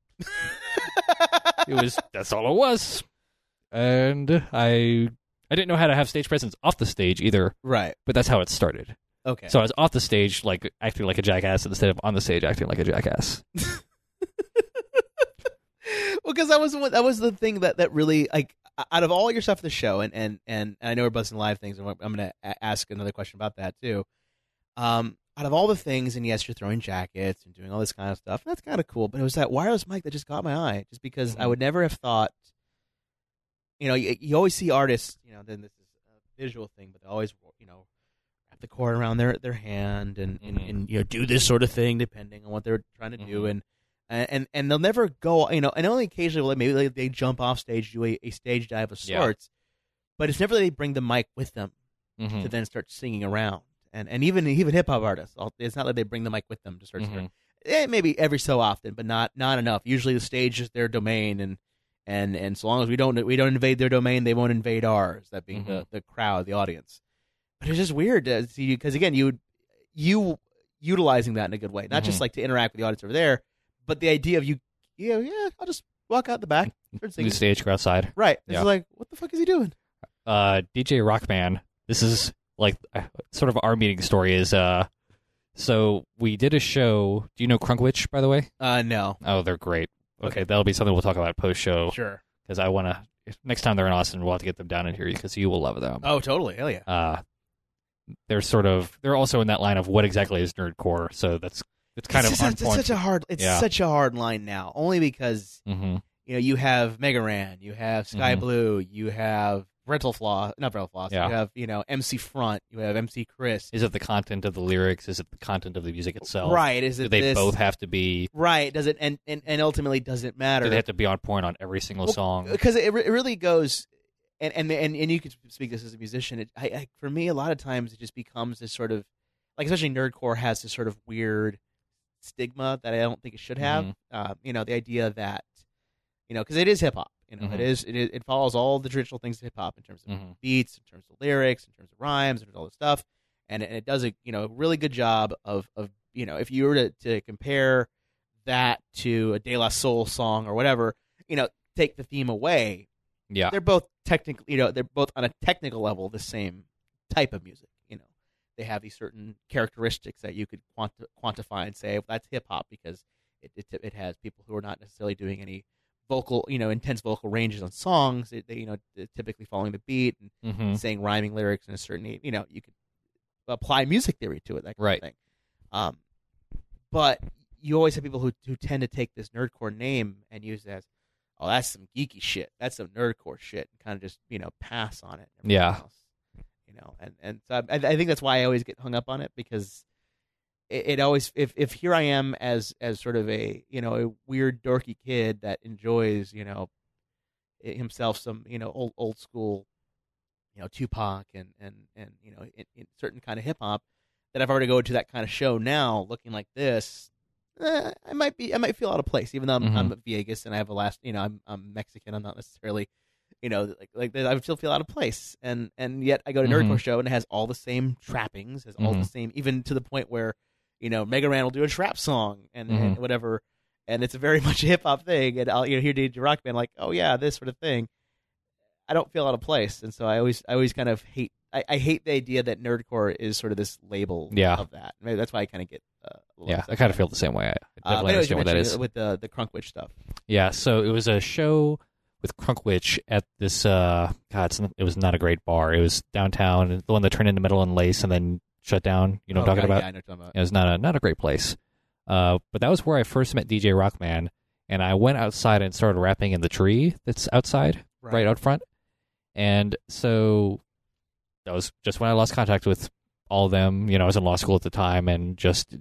That's all it was. And I didn't know how to have stage presence off the stage either. Right. But that's how it started. Okay. So I was off the stage, acting like a jackass instead of on the stage acting like a jackass. Well, because that was the thing that really, out of all your stuff at the show, and I know we're busting live things, and I'm going to ask another question about that too. Out of all the things, and yes, you're throwing jackets and doing all this kind of stuff, and that's kind of cool. But it was that wireless mic that just caught my eye, just because I would never have thought. You always see artists, then this is a visual thing, but they always, wrap the cord around their hand and do this sort of thing depending on what they're trying to do, and they'll never go, and only occasionally maybe they jump off stage, do a stage dive of sorts, but it's never that they bring the mic with them to then start singing around, and even hip hop artists, it's not that they bring the mic with them to start singing. Maybe every so often, but not enough. Usually the stage is their domain, and so long as we don't invade their domain, they won't invade ours. That being the crowd, the audience. But it's just weird to see, because again, you utilizing that in a good way, not just to interact with the audience over there, but the idea of I'll just walk out the back, start singing. The stage, go outside. Right. It's what the fuck is he doing? DJ Rockman. This is sort of our meeting story is. So we did a show. Do you know Crunkwitch, by the way? No. Oh, they're great. Okay, that'll be something we'll talk about post show. Sure. Because I want to. Next time they're in Austin, we'll have to get them down in here because you will love them. Oh, totally. Hell yeah. They're also in that line of what exactly is nerdcore. So it's kind of on point. It's such a hard line now, only because you have Mega Ran, you have Sky Blue, you have not Rental Floss. Yeah. You have MC Front, you have MC Chris. Is it the content of the lyrics? Is it the content of the music itself? Right. Do they both have to be right? Does it and ultimately does it matter? Do they have to be on point on every single song? Because it really goes. And you could speak this as a musician. For me, a lot of times it just becomes this sort of especially nerdcore has this sort of weird stigma that I don't think it should have. The idea that because it is hip hop. It follows all the traditional things of hip hop in terms of beats, in terms of lyrics, in terms of rhymes, and all this stuff. And it does a really good job of if you were to compare that to a De La Soul song or whatever, take the theme away. Yeah, they're both technically, they're both on a technical level the same type of music. They have these certain characteristics that you could quantify and say, well, that's hip hop because it has people who are not necessarily doing any vocal, intense vocal ranges on songs. They're typically following the beat and saying rhyming lyrics in a certain, you could apply music theory to it, that kind of thing. But you always have people who tend to take this nerdcore name and use it as, oh, that's some geeky shit. That's some nerdcore shit, and kind of just pass on it. Yeah. Else. And so I think that's why I always get hung up on it, because it always if here I am as sort of a a weird dorky kid that enjoys himself some old school Tupac and in certain kind of hip hop, that I've already go to that kind of show now looking like this. I might feel out of place, even though I'm Vegas and I have a I'm Mexican. I'm not necessarily like I would still feel out of place, and yet I go to Nerdcore show and it has all the same trappings, has all the same, even to the point where, Mega Ran will do a trap song and whatever, and it's a very much a hip hop thing, and I'll hear DJ Rock Band like, oh yeah, this sort of thing. I don't feel out of place, and so I always kind of hate. I hate the idea that Nerdcore is sort of this label of that. Maybe that's why I kind of get. I kind of feel the same way. I definitely understand what that is with the Crunkwitch stuff. Yeah, so it was a show with Crunkwitch at this. It was not a great bar. It was downtown, the one that turned into Metal and Lace and then shut down. You know what I'm talking about? Yeah, I know what you're talking about. It was not a great place. But that was where I first met DJ Rockman, and I went outside and started rapping in the tree that's outside, right out front. And so that was just when I lost contact with all of them. I was in law school at the time and just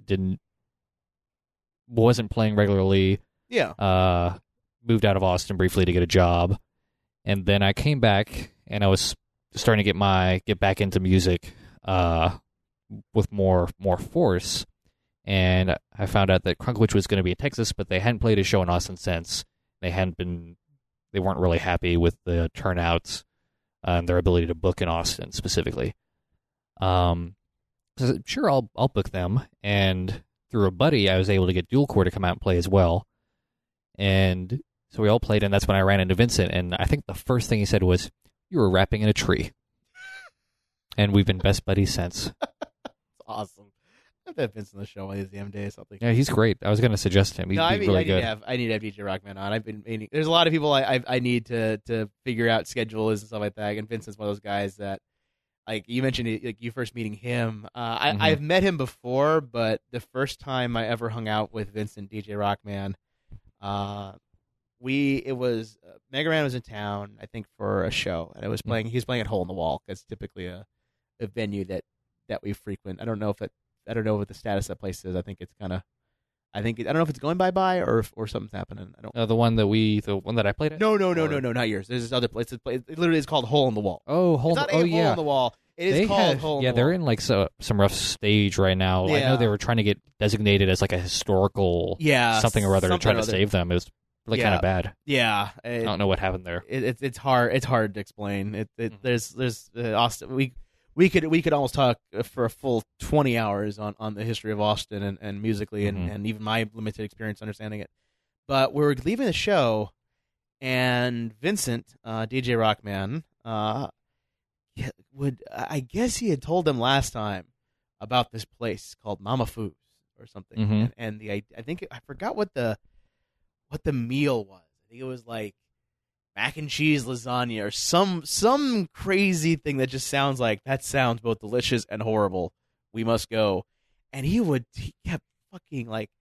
wasn't playing regularly. Yeah. Moved out of Austin briefly to get a job, and then I came back and I was starting to get back into music with more force. And I found out that Crunkwitch was going to be in Texas, but they hadn't played a show in Austin since. They weren't really happy with the turnouts and their ability to book in Austin specifically. So sure, I'll book them. And through a buddy, I was able to get Dual Core to come out and play as well. And so we all played, and that's when I ran into Vincent. And I think the first thing he said was, "You were rapping in a tree." And we've been best buddies since. That's awesome. I have to have Vincent on the show one of these damn days. Yeah, he's great. I was going to suggest him. He's really good. I need to have DJ Rockman on. I've been meaning. There's a lot of people I need to figure out schedules and stuff like that. And Vincent's one of those guys that, like you mentioned, like you first meeting him. I've met him before, but the first time I ever hung out with Vincent, DJ Rockman, Mega Ran was in town, I think, for a show, and he was playing at Hole in the Wall. That's typically a venue that we frequent. I don't know what the status of that place is. I think it's kind of. I don't know if it's going bye or something's happening. I don't. The one that I played at. No, not yours. There's this other place. It literally is called Hole in the Wall. Oh, Hole in the Wall. It is called Hole in the Wall. Yeah, they're in like some rough stage right now. Yeah. I know they were trying to get designated as like a historical something or other to try to save them. It was kind of bad. Yeah, I don't know what happened there. It's hard. It's hard to explain. There's Austin. We could almost talk for a full 20 hours on the history of Austin and musically and even my limited experience understanding it. But we were leaving the show, and Vincent, DJ Rockman, I guess he had told them last time about this place called Mama Foo's or something, and I think I forgot what the meal was. I think it was like mac and cheese lasagna or some crazy thing that just sounds both delicious and horrible. We must go. And he kept fucking like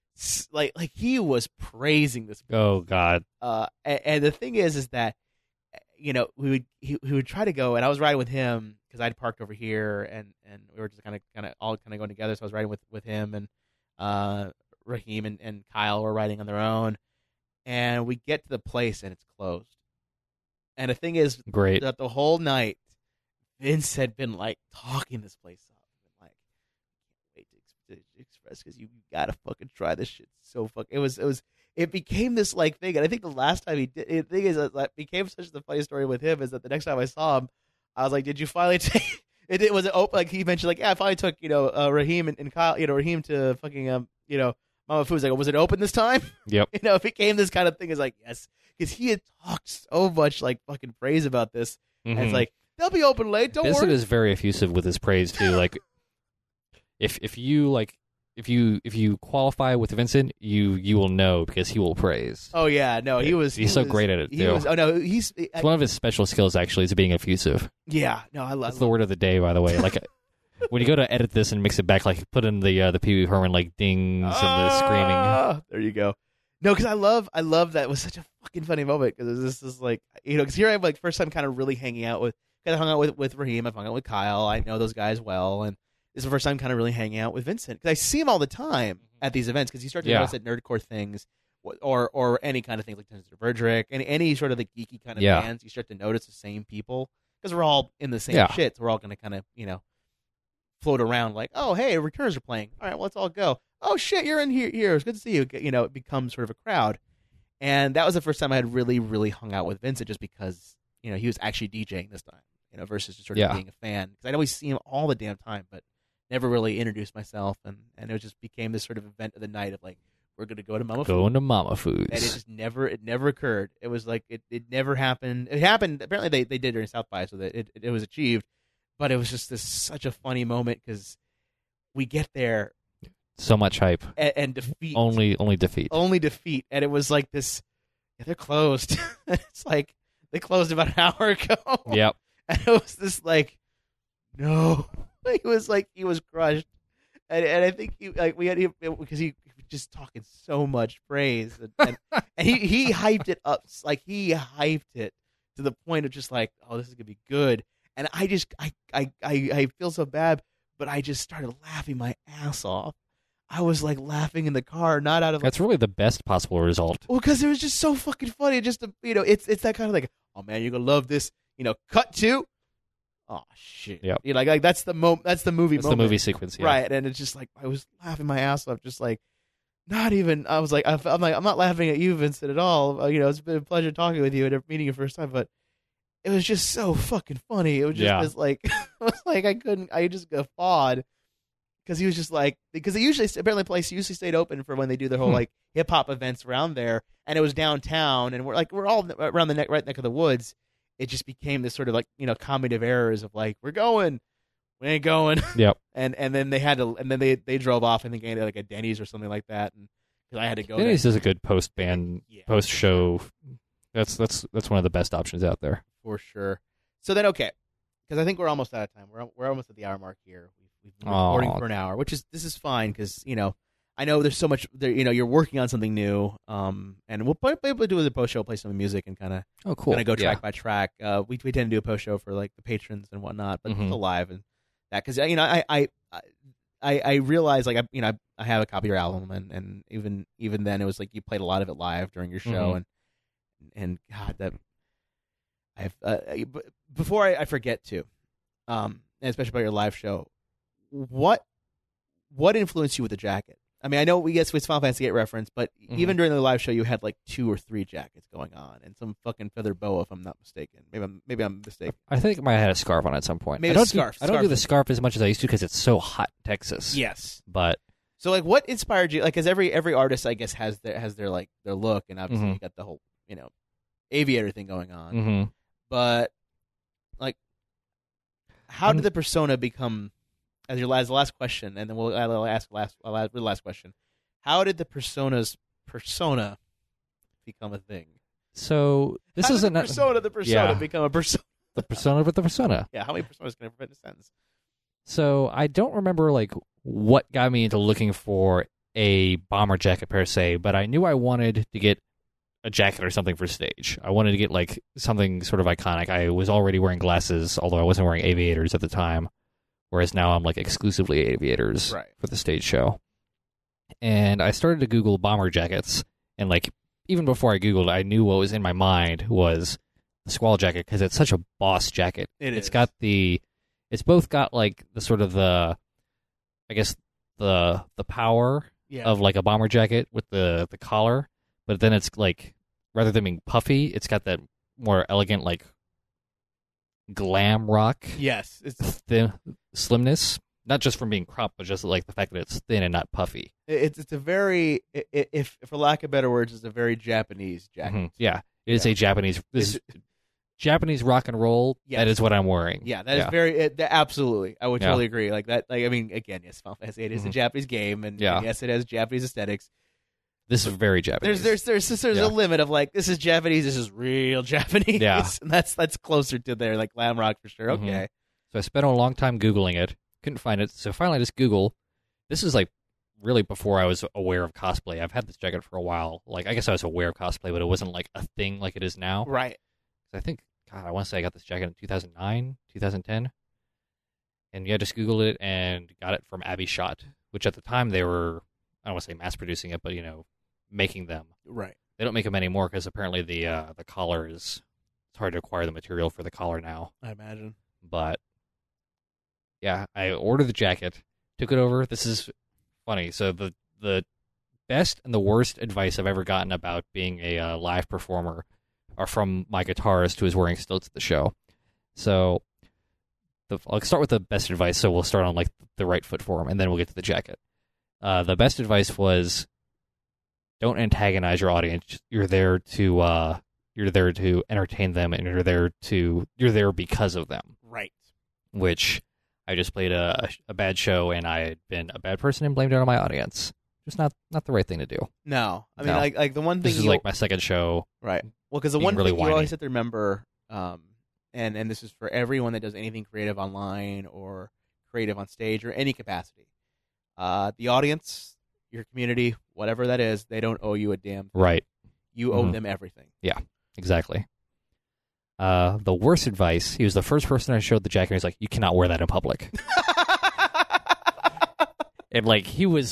he was praising this place. Oh God. And the thing is that he would try to go, and I was riding with him because I'd parked over here, and we were just kind of all going together. So I was riding with him, and Raheem and Kyle were riding on their own. And we get to the place, and it's closed. And the thing is, great, that the whole night, Vince had been like talking this place up, and like, can't wait to express because you gotta fucking try this shit. So it became this like thing, and I think the last time he did, the thing is that became such a funny story with him is that the next time I saw him, I was like, "Did you finally take?" Was it open? Like he mentioned, like, "Yeah, I finally took Raheem and Kyle, Raheem to fucking Mama Foo's." Like, was it open this time? Yep. It became this kind of thing. It's like, yes, because he had talked so much like fucking praise about this, and it's like they'll be open late. Don't Vincent worry. is very effusive with his praise too. Like, if you qualify with Vincent, you will know because he will praise. Oh yeah, no, he's so great at it too. It's one of his special skills actually is being effusive. Yeah, no, I love. That's the word of the day, by the way. Like. When you go to edit this and mix it back, like put in the Pee Wee Herman like dings and the screaming. There you go. No, because I love that. It was such a fucking funny moment because this is like because here I'm like first time kind of really hanging out with. Because I hung out with Raheem, I've hung out with Kyle. I know those guys well, and this is the first time kind of really hanging out with Vincent because I see him all the time at these events because you start to notice at nerdcore things or any kind of things like Mr. Verdrick, any sort of the geeky kind of bands. You start to notice the same people because we're all in the same shit. So we're all going to kind of float around like, oh, hey, Returners are playing. All right, well, let's all go. Oh, shit, you're in here. It's good to see you. It becomes sort of a crowd. And that was the first time I had really, really hung out with Vincent just because he was actually DJing this time, versus just sort of being a fan. Because I'd always see him all the damn time, but never really introduced myself, and it just became this sort of event of the night of like, we're gonna go to Mama Foods. Going to Mama Foods. And it never occurred. It was like it never happened. It happened. Apparently they did during South by, so that it was achieved. But it was just such a funny moment because we get there, so much hype and defeat. Only defeat. Only defeat, and it was like this. Yeah, they're closed. It's like they closed about an hour ago. Yep. And it was this like, no. He was crushed, and I think we had him because he was just talking so much praise, and he hyped it up, like he hyped it to the point of just like, oh, this is gonna be good, and I feel so bad, but I just started laughing my ass off. I was like laughing in the car, not out of that's really the best possible result. Well, because it was just so fucking funny. Just it's that kind of like, oh man, you're gonna love this. Cut to. Oh shit! Yep. Like that's the movie. That's moment. The movie sequence, yeah. Right? And it's just like I was laughing my ass off, just like not even. I was like, I'm not laughing at you, Vincent, at all. It's been a pleasure talking with you and meeting you first time, but it was just so fucking funny. It was just this, like it was like I just guffawed because he was just like, because they usually apparently place usually stayed open for when they do their whole like hip hop events around there, and it was downtown, and we're all around the right neck of the woods. It just became this sort of like comedy of errors of like, we ain't going. Yep. and then they had to, and then they drove off and they gained like a Denny's or something like that, and because I had to go. Denny's is a good post show. That's one of the best options out there for sure. So then okay, because I think we're almost out of time. We're almost at the hour mark here. We've been recording for an hour, this is fine because I know there's so much there. You're working on something new, and we'll probably do the post show, play some music, and kind of go track by track. We tend to do a post show for like the patrons and whatnot, but still live and that because I realize like I have a copy of your album, and even then it was like you played a lot of it live during your show, and God, that I've before I forget to, and especially about your live show, what influenced you with the jacket? I mean, I know it's Final Fantasy VIII reference, but even during the live show, you had like 2 or 3 jackets going on, and some fucking feather boa, if I'm not mistaken. Maybe I'm mistaken. I think I might have had a scarf on at some point. Maybe a scarf. I don't do the scarf as much as I used to because it's so hot in Texas. Yes, but so like, what inspired you? Like, because every artist, I guess, has their like their look, and obviously you got the whole aviator thing going on. But like, how did the persona become? As the last question, and then I'll ask the last question. How did the persona become a thing? So this is the persona become a persona. The persona with the persona. Yeah, how many personas can I fit in a sentence? So I don't remember like what got me into looking for a bomber jacket per se, but I knew I wanted to get a jacket or something for stage. I wanted to get like something sort of iconic. I was already wearing glasses, although I wasn't wearing aviators at the time. Whereas now I'm like exclusively aviators for the stage show. And I started to Google bomber jackets. And like even before I Googled, I knew what was in my mind was the Squall jacket because it's such a boss jacket. It's both got like the sort of the, I guess the power of like a bomber jacket with the collar. But then it's like, rather than being puffy, it's got that more elegant like glam rock. Yes. It's thin slimness, not just from being cropped, but just like the fact that it's thin and not puffy. It's a very, if for lack of better words, it's a very Japanese jacket. Yeah, it is a Japanese. Japanese rock and roll. Yes. That is what I'm wearing. Yeah, that is very absolutely. I would totally agree. Like that. Like I mean, again, yes, Final Fantasy VIII is a Japanese game, and yes, it has Japanese aesthetics. This is very Japanese. There's a limit of like this is Japanese. This is real Japanese. Yeah, and that's closer to their like glam rock for sure. Okay. So I spent a long time Googling it. Couldn't find it. So finally I just Google. This is like really before I was aware of cosplay. I've had this jacket for a while. Like I guess I was aware of cosplay, but it wasn't like a thing like it is now. Right. I think, God, I want to say I got this jacket in 2009, 2010. And yeah, just Googled it and got it from Abbey Shot, which at the time they were, I don't want to say mass producing it, but making them. Right. They don't make them anymore because apparently the collar it's hard to acquire the material for the collar now. I imagine. But yeah, I ordered the jacket, took it over. This is funny. So the best and the worst advice I've ever gotten about being a live performer are from my guitarist who is wearing stilts at the show. So I'll start with the best advice. So we'll start on like the right foot for him, and then we'll get to the jacket. The best advice was, don't antagonize your audience. You're there to entertain them, and you're there because of them. Right. Which I just played a bad show, and I had been a bad person and blamed it on my audience. Just not the right thing to do. No, I mean, No. like the one thing This is like my second show. right. Well, because the being one really thing you whiny. always have to remember, and this is for everyone that does anything creative online or creative on stage or any capacity, the audience, your community, whatever that is, they don't owe you a damn thing. Right. You owe them everything. Exactly. The worst advice, he was the first person I showed the jacket, and he's like, you cannot wear that in public. And, like, he was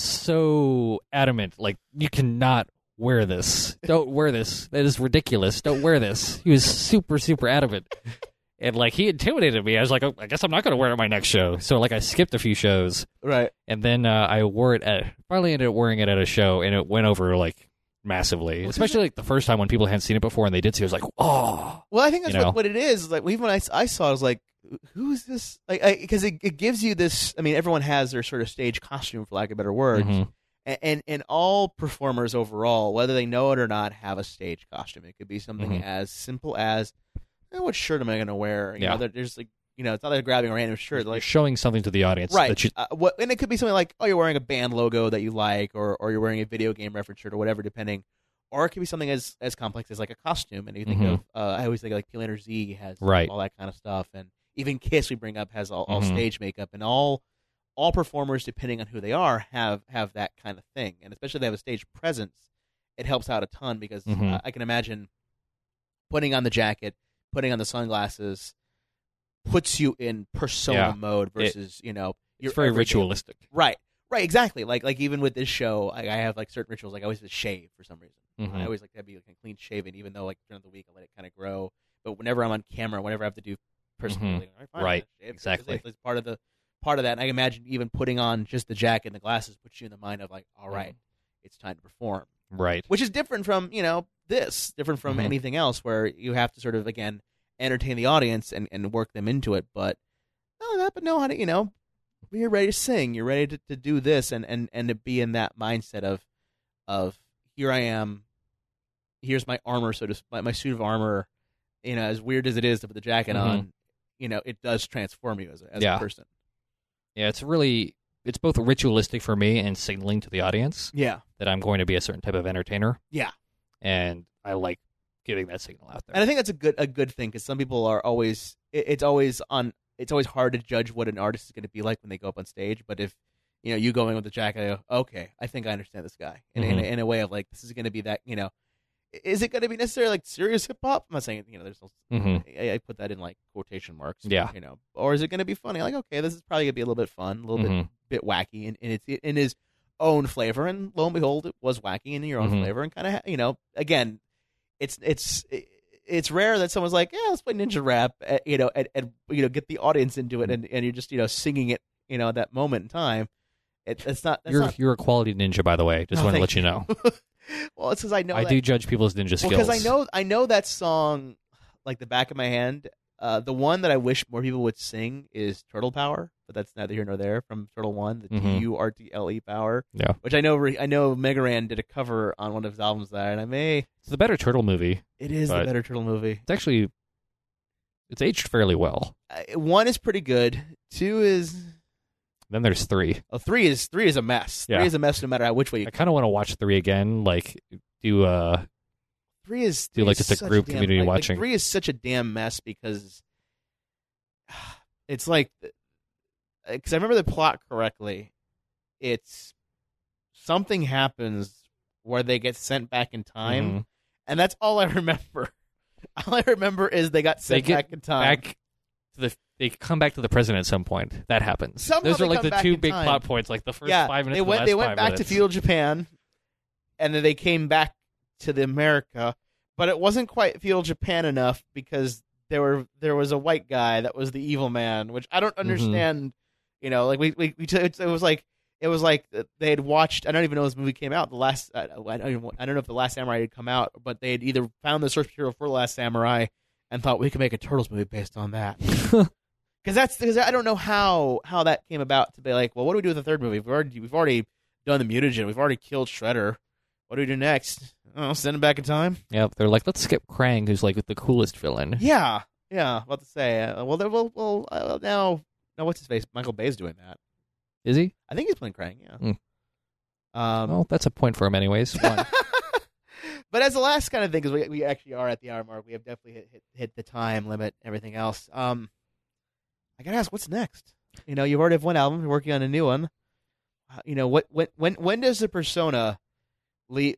so adamant, like, you cannot wear this. Don't wear this. That is ridiculous. Don't wear this. He was super, super adamant. And, like, he intimidated me. I was like, oh, I guess I'm not going to wear it at my next show. So, like, I skipped a few shows. Right. And then I wore it finally ended up wearing it at a show, and it went over, like, massively. Especially, like, the first time when people hadn't seen it before and they did see it. I was like, oh. Well, I think that's You know? what it is. Like, even when I saw it, I was like, who is this? Like, because it gives you this. I mean, everyone has their sort of stage costume, for lack of better words. Mhm. And all performers overall, whether they know it or not, have a stage costume. It could be something as simple as, what shirt am I going to wear? You Yeah. know, there's like, it's not like grabbing a random shirt. You're Like, showing something to the audience. right. That you, And it could be something like, you're wearing a band logo that you like, or you're wearing a video game reference shirt or whatever, depending. Or it could be something as complex as like a costume. And you think of, I always think like P. Z has Right. all that kind of stuff. And even Kiss we bring up has all Mhm. stage makeup, and all performers, depending on who they are, have that kind of thing. And especially if they have a stage presence, it helps out a ton, because Mhm. I can imagine putting on the jacket, putting on the sunglasses, puts you in persona Yeah. mode versus your it's very everyday- ritualistic. Right, exactly. Like even with this show, I have like certain rituals. Like I always have to shave for some reason. Mhm. I always like to be like clean shaven, even though like during the week I let it kind of grow. But whenever I'm on camera, whenever I have to do personally, like, all right, fine, Right, shave. exactly. It's part of that. And I imagine even putting on just the jacket and the glasses puts you in the mind of like, all right, it's time to perform. Right. Which is different from different from Mhm. anything else, where you have to sort of again entertain the audience and work them into it. But know how to you're ready to sing, you're ready to do this, and to be in that mindset of here I am, here's my armor, so to my suit of armor. As weird as it is to put the jacket on, it does transform you as a person. Yeah, it's both ritualistic for me and signaling to the audience Yeah. that I'm going to be a certain type of entertainer. Yeah. And I like giving that signal out there. And I think that's a good thing, because some people are always it's always hard to judge what an artist is going to be like when they go up on stage. But if you go in with the jacket, I go, okay, I think I understand this guy in a way of like, this is going to be that is it going to be necessarily like serious hip hop? I'm not saying there's no, I put that in like quotation marks. Yeah. Or is it going to be funny? Like, okay, this is probably going to be a little bit fun, a little bit wacky, and it's in his own flavor. And lo and behold, it was wacky in your own flavor, and kind of again, it's rare that someone's like, yeah, let's play ninja rap, and get the audience into it, and you're just singing it, at that moment in time. It's not. You're a quality ninja, by the way. Just want to let you know. Well, it's because I know I do judge people's ninja skills. because I know that song like the back of my hand. The one that I wish more people would sing is Turtle Power, but that's neither here nor there. From Turtle One, the TURTLE Power. Yeah, which I know Megaran did a cover on one of his albums there, and it's the better Turtle movie. It is the better Turtle movie. It's aged fairly well. 1 is pretty good. 2 is. Then there's 3. Oh, 3 is a mess. Yeah. 3 is a mess no matter which way you. I kind of want to watch 3 again. Like do 3 is like just a group community watching. 3 is such a damn mess, because it's like, because I remember the plot correctly, it's something happens where they get sent back in time, and that's all I remember. All I remember is they got sent back in time. They come back to the president at some point. That happens. Somehow Those are they like come the back 2 in big time. plot points. Like the first 5 minutes. They went back to feudal Japan, and then they came back to the America, but it wasn't quite feudal Japan enough, because there was a white guy that was the evil man, which I don't understand. Like it was like it was like they had watched. I don't even know if this movie came out. The last I don't know if the Last Samurai had come out, but they had either found the source material for the Last Samurai and thought we could make a Turtles movie based on that. Because I don't know how that came about to be like, well, what do we do with the third movie? We've already done the mutagen. We've already killed Shredder. What do we do next? Oh, send him back in time. Yep, they're like, let's skip Krang, who's like the coolest villain. Yeah. About to say. Now what's his face? Michael Bay's doing that. Is he? I think he's playing Krang. Yeah. Well, that's a point for him, anyways. One. But as the last kind of thing, because we actually are at the hour mark, we have definitely hit the time limit. Everything else. I gotta ask, what's next? You've already have one album. You're working on a new one. When does the persona leave?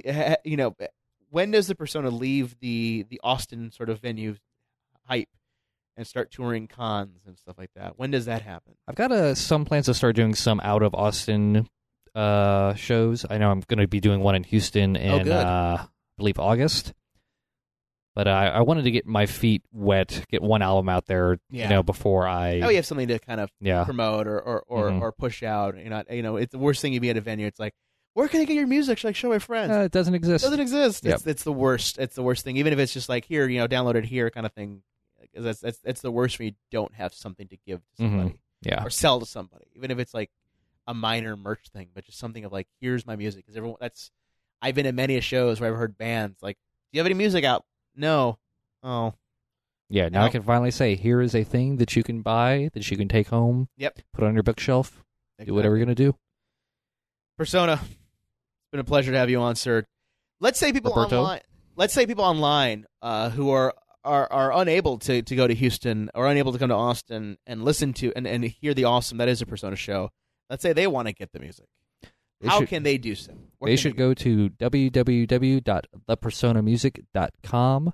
When does the persona leave the Austin sort of venue hype and start touring cons and stuff like that? When does that happen? I've got some plans to start doing some out of Austin shows. I know I'm going to be doing one in Houston in I believe August. But I wanted to get my feet wet, get one album out there, before I. You have something to kind of promote or push out. It's the worst thing you be at a venue. It's like, where can I get your music? Should I show my friends? It doesn't exist. It doesn't exist. Yep. It's the worst. It's the worst thing. Even if it's just like here, download it here kind of thing. It's the worst when you don't have something to give to somebody, or sell to somebody. Even if it's like a minor merch thing, but just something of like, here's my music. Because I've been at many shows where I've heard bands like, do you have any music out? No. Oh. Yeah, now I can finally say, here is a thing that you can buy, that you can take home, put on your bookshelf, do whatever you're going to do. Persona, it's been a pleasure to have you on, sir. Let's say people online who are unable to go to Houston or unable to come to Austin and listen to and hear the awesome that is a Persona show. Let's say they want to get the music. How can they do so? They should go to www.thepersonamusic.com.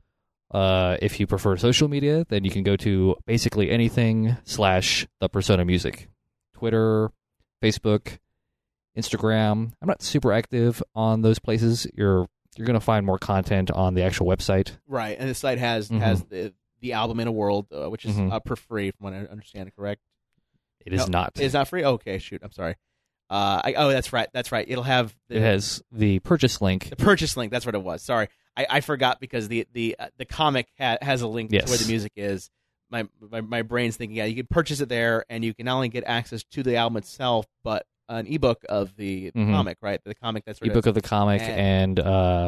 If you prefer social media, then you can go to basically anything /thepersonamusic. Twitter, Facebook, Instagram. I'm not super active on those places. You're going to find more content on the actual website. Right, and the site has the album In a World, which is for free, from what I understand, correct? It is not. It is not free? Okay, shoot, I'm sorry. That's right. It'll have. It has the purchase link. The purchase link. That's what it was. Sorry, I forgot because the comic has a link to where the music is. My brain's thinking, you can purchase it there, and you can not only get access to the album itself, but an ebook of the comic. Right, the comic. That's ebook of the comic and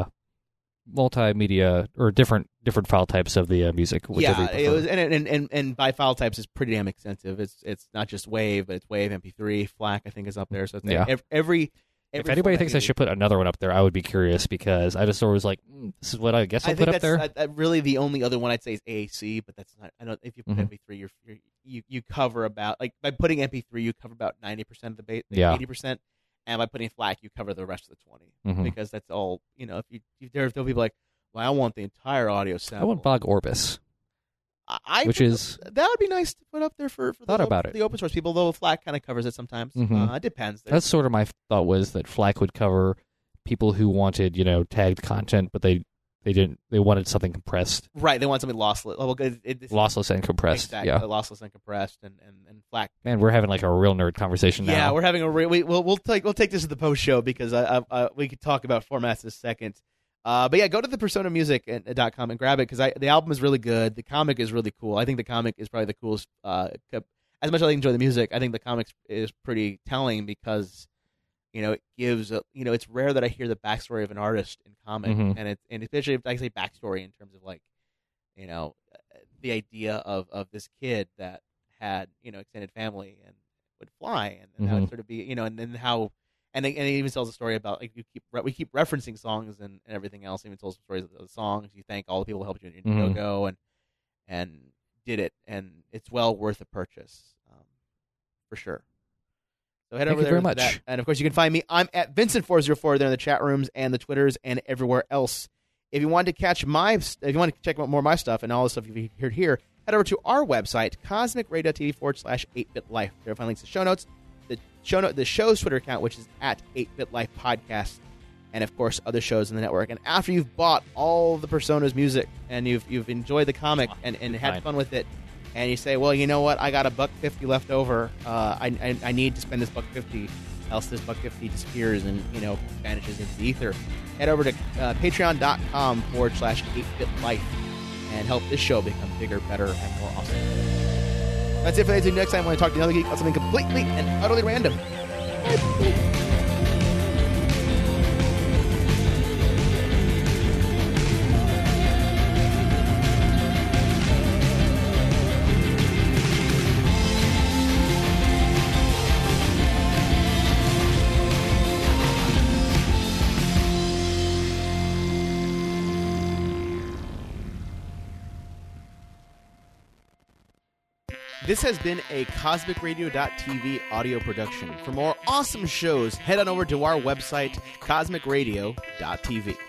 multimedia or different file types of the music. It was, and by file types is pretty damn extensive. It's not just WAV, but it's WAV, MP3, FLAC. I think is up there. So it's every if anybody thinks I should put another one up there, I would be curious because I just was like, this is what I guess I'll put up there. Really, the only other one I'd say is AAC, but that's not. I don't. If you put MP3, you cover about by putting MP3, you cover about 90% of the base, 80%. And by putting FLAC, you cover the rest of the 20 because that's all. If there'll be people like, well, I want the entire audio sample. I want Bog Orbis, which is that would be nice to put up there for the open source people. Though FLAC kind of covers it sometimes. It depends. That's sort of my thought was that FLAC would cover people who wanted tagged content, but they didn't. They wanted something compressed. Right. They want something lossless. Lossless and compressed. Exactly. Yeah. Lossless and compressed and FLAC. Man, we're having like a real nerd conversation now. Yeah, we're having a real. We'll take this to the post show because we could talk about formats in a second. But yeah, go to thepersonamusic.com and grab it because the album is really good. The comic is really cool. I think the comic is probably the coolest. As much as I enjoy the music, I think the comic is pretty telling because. It gives it's rare that I hear the backstory of an artist in comic, and especially if I say backstory in terms of like, the idea of this kid that had extended family and would fly, and that would sort of be and then how, and it even tells a story about like we keep referencing songs and everything else. It even tells stories of the songs. You thank all the people who helped you in Indiegogo and did it, and it's well worth a purchase, for sure. So head over there. Thank you very much. And of course, you can find me. I'm at Vincent404 there in the chat rooms and the Twitters and everywhere else. If you want to check out more of my stuff and all the stuff you've heard here, head over to our website, cosmicradio.tv/8bitlife. There you'll find links to show notes, the show's Twitter account, which is at 8bitlife podcast, and of course other shows in the network. And after you've bought all the Persona's music and you've enjoyed the comic and had fun with it, and you say, well, you know what, I got $1.50 left over. I need to spend this $1.50, else this $1.50 disappears and vanishes into the ether. Head over to patreon.com/8bitlife and help this show become bigger, better, and more awesome. That's it for today. Next time, when I talk to another geek about something completely and utterly random. This has been a CosmicRadio.tv audio production. For more awesome shows, head on over to our website, CosmicRadio.tv.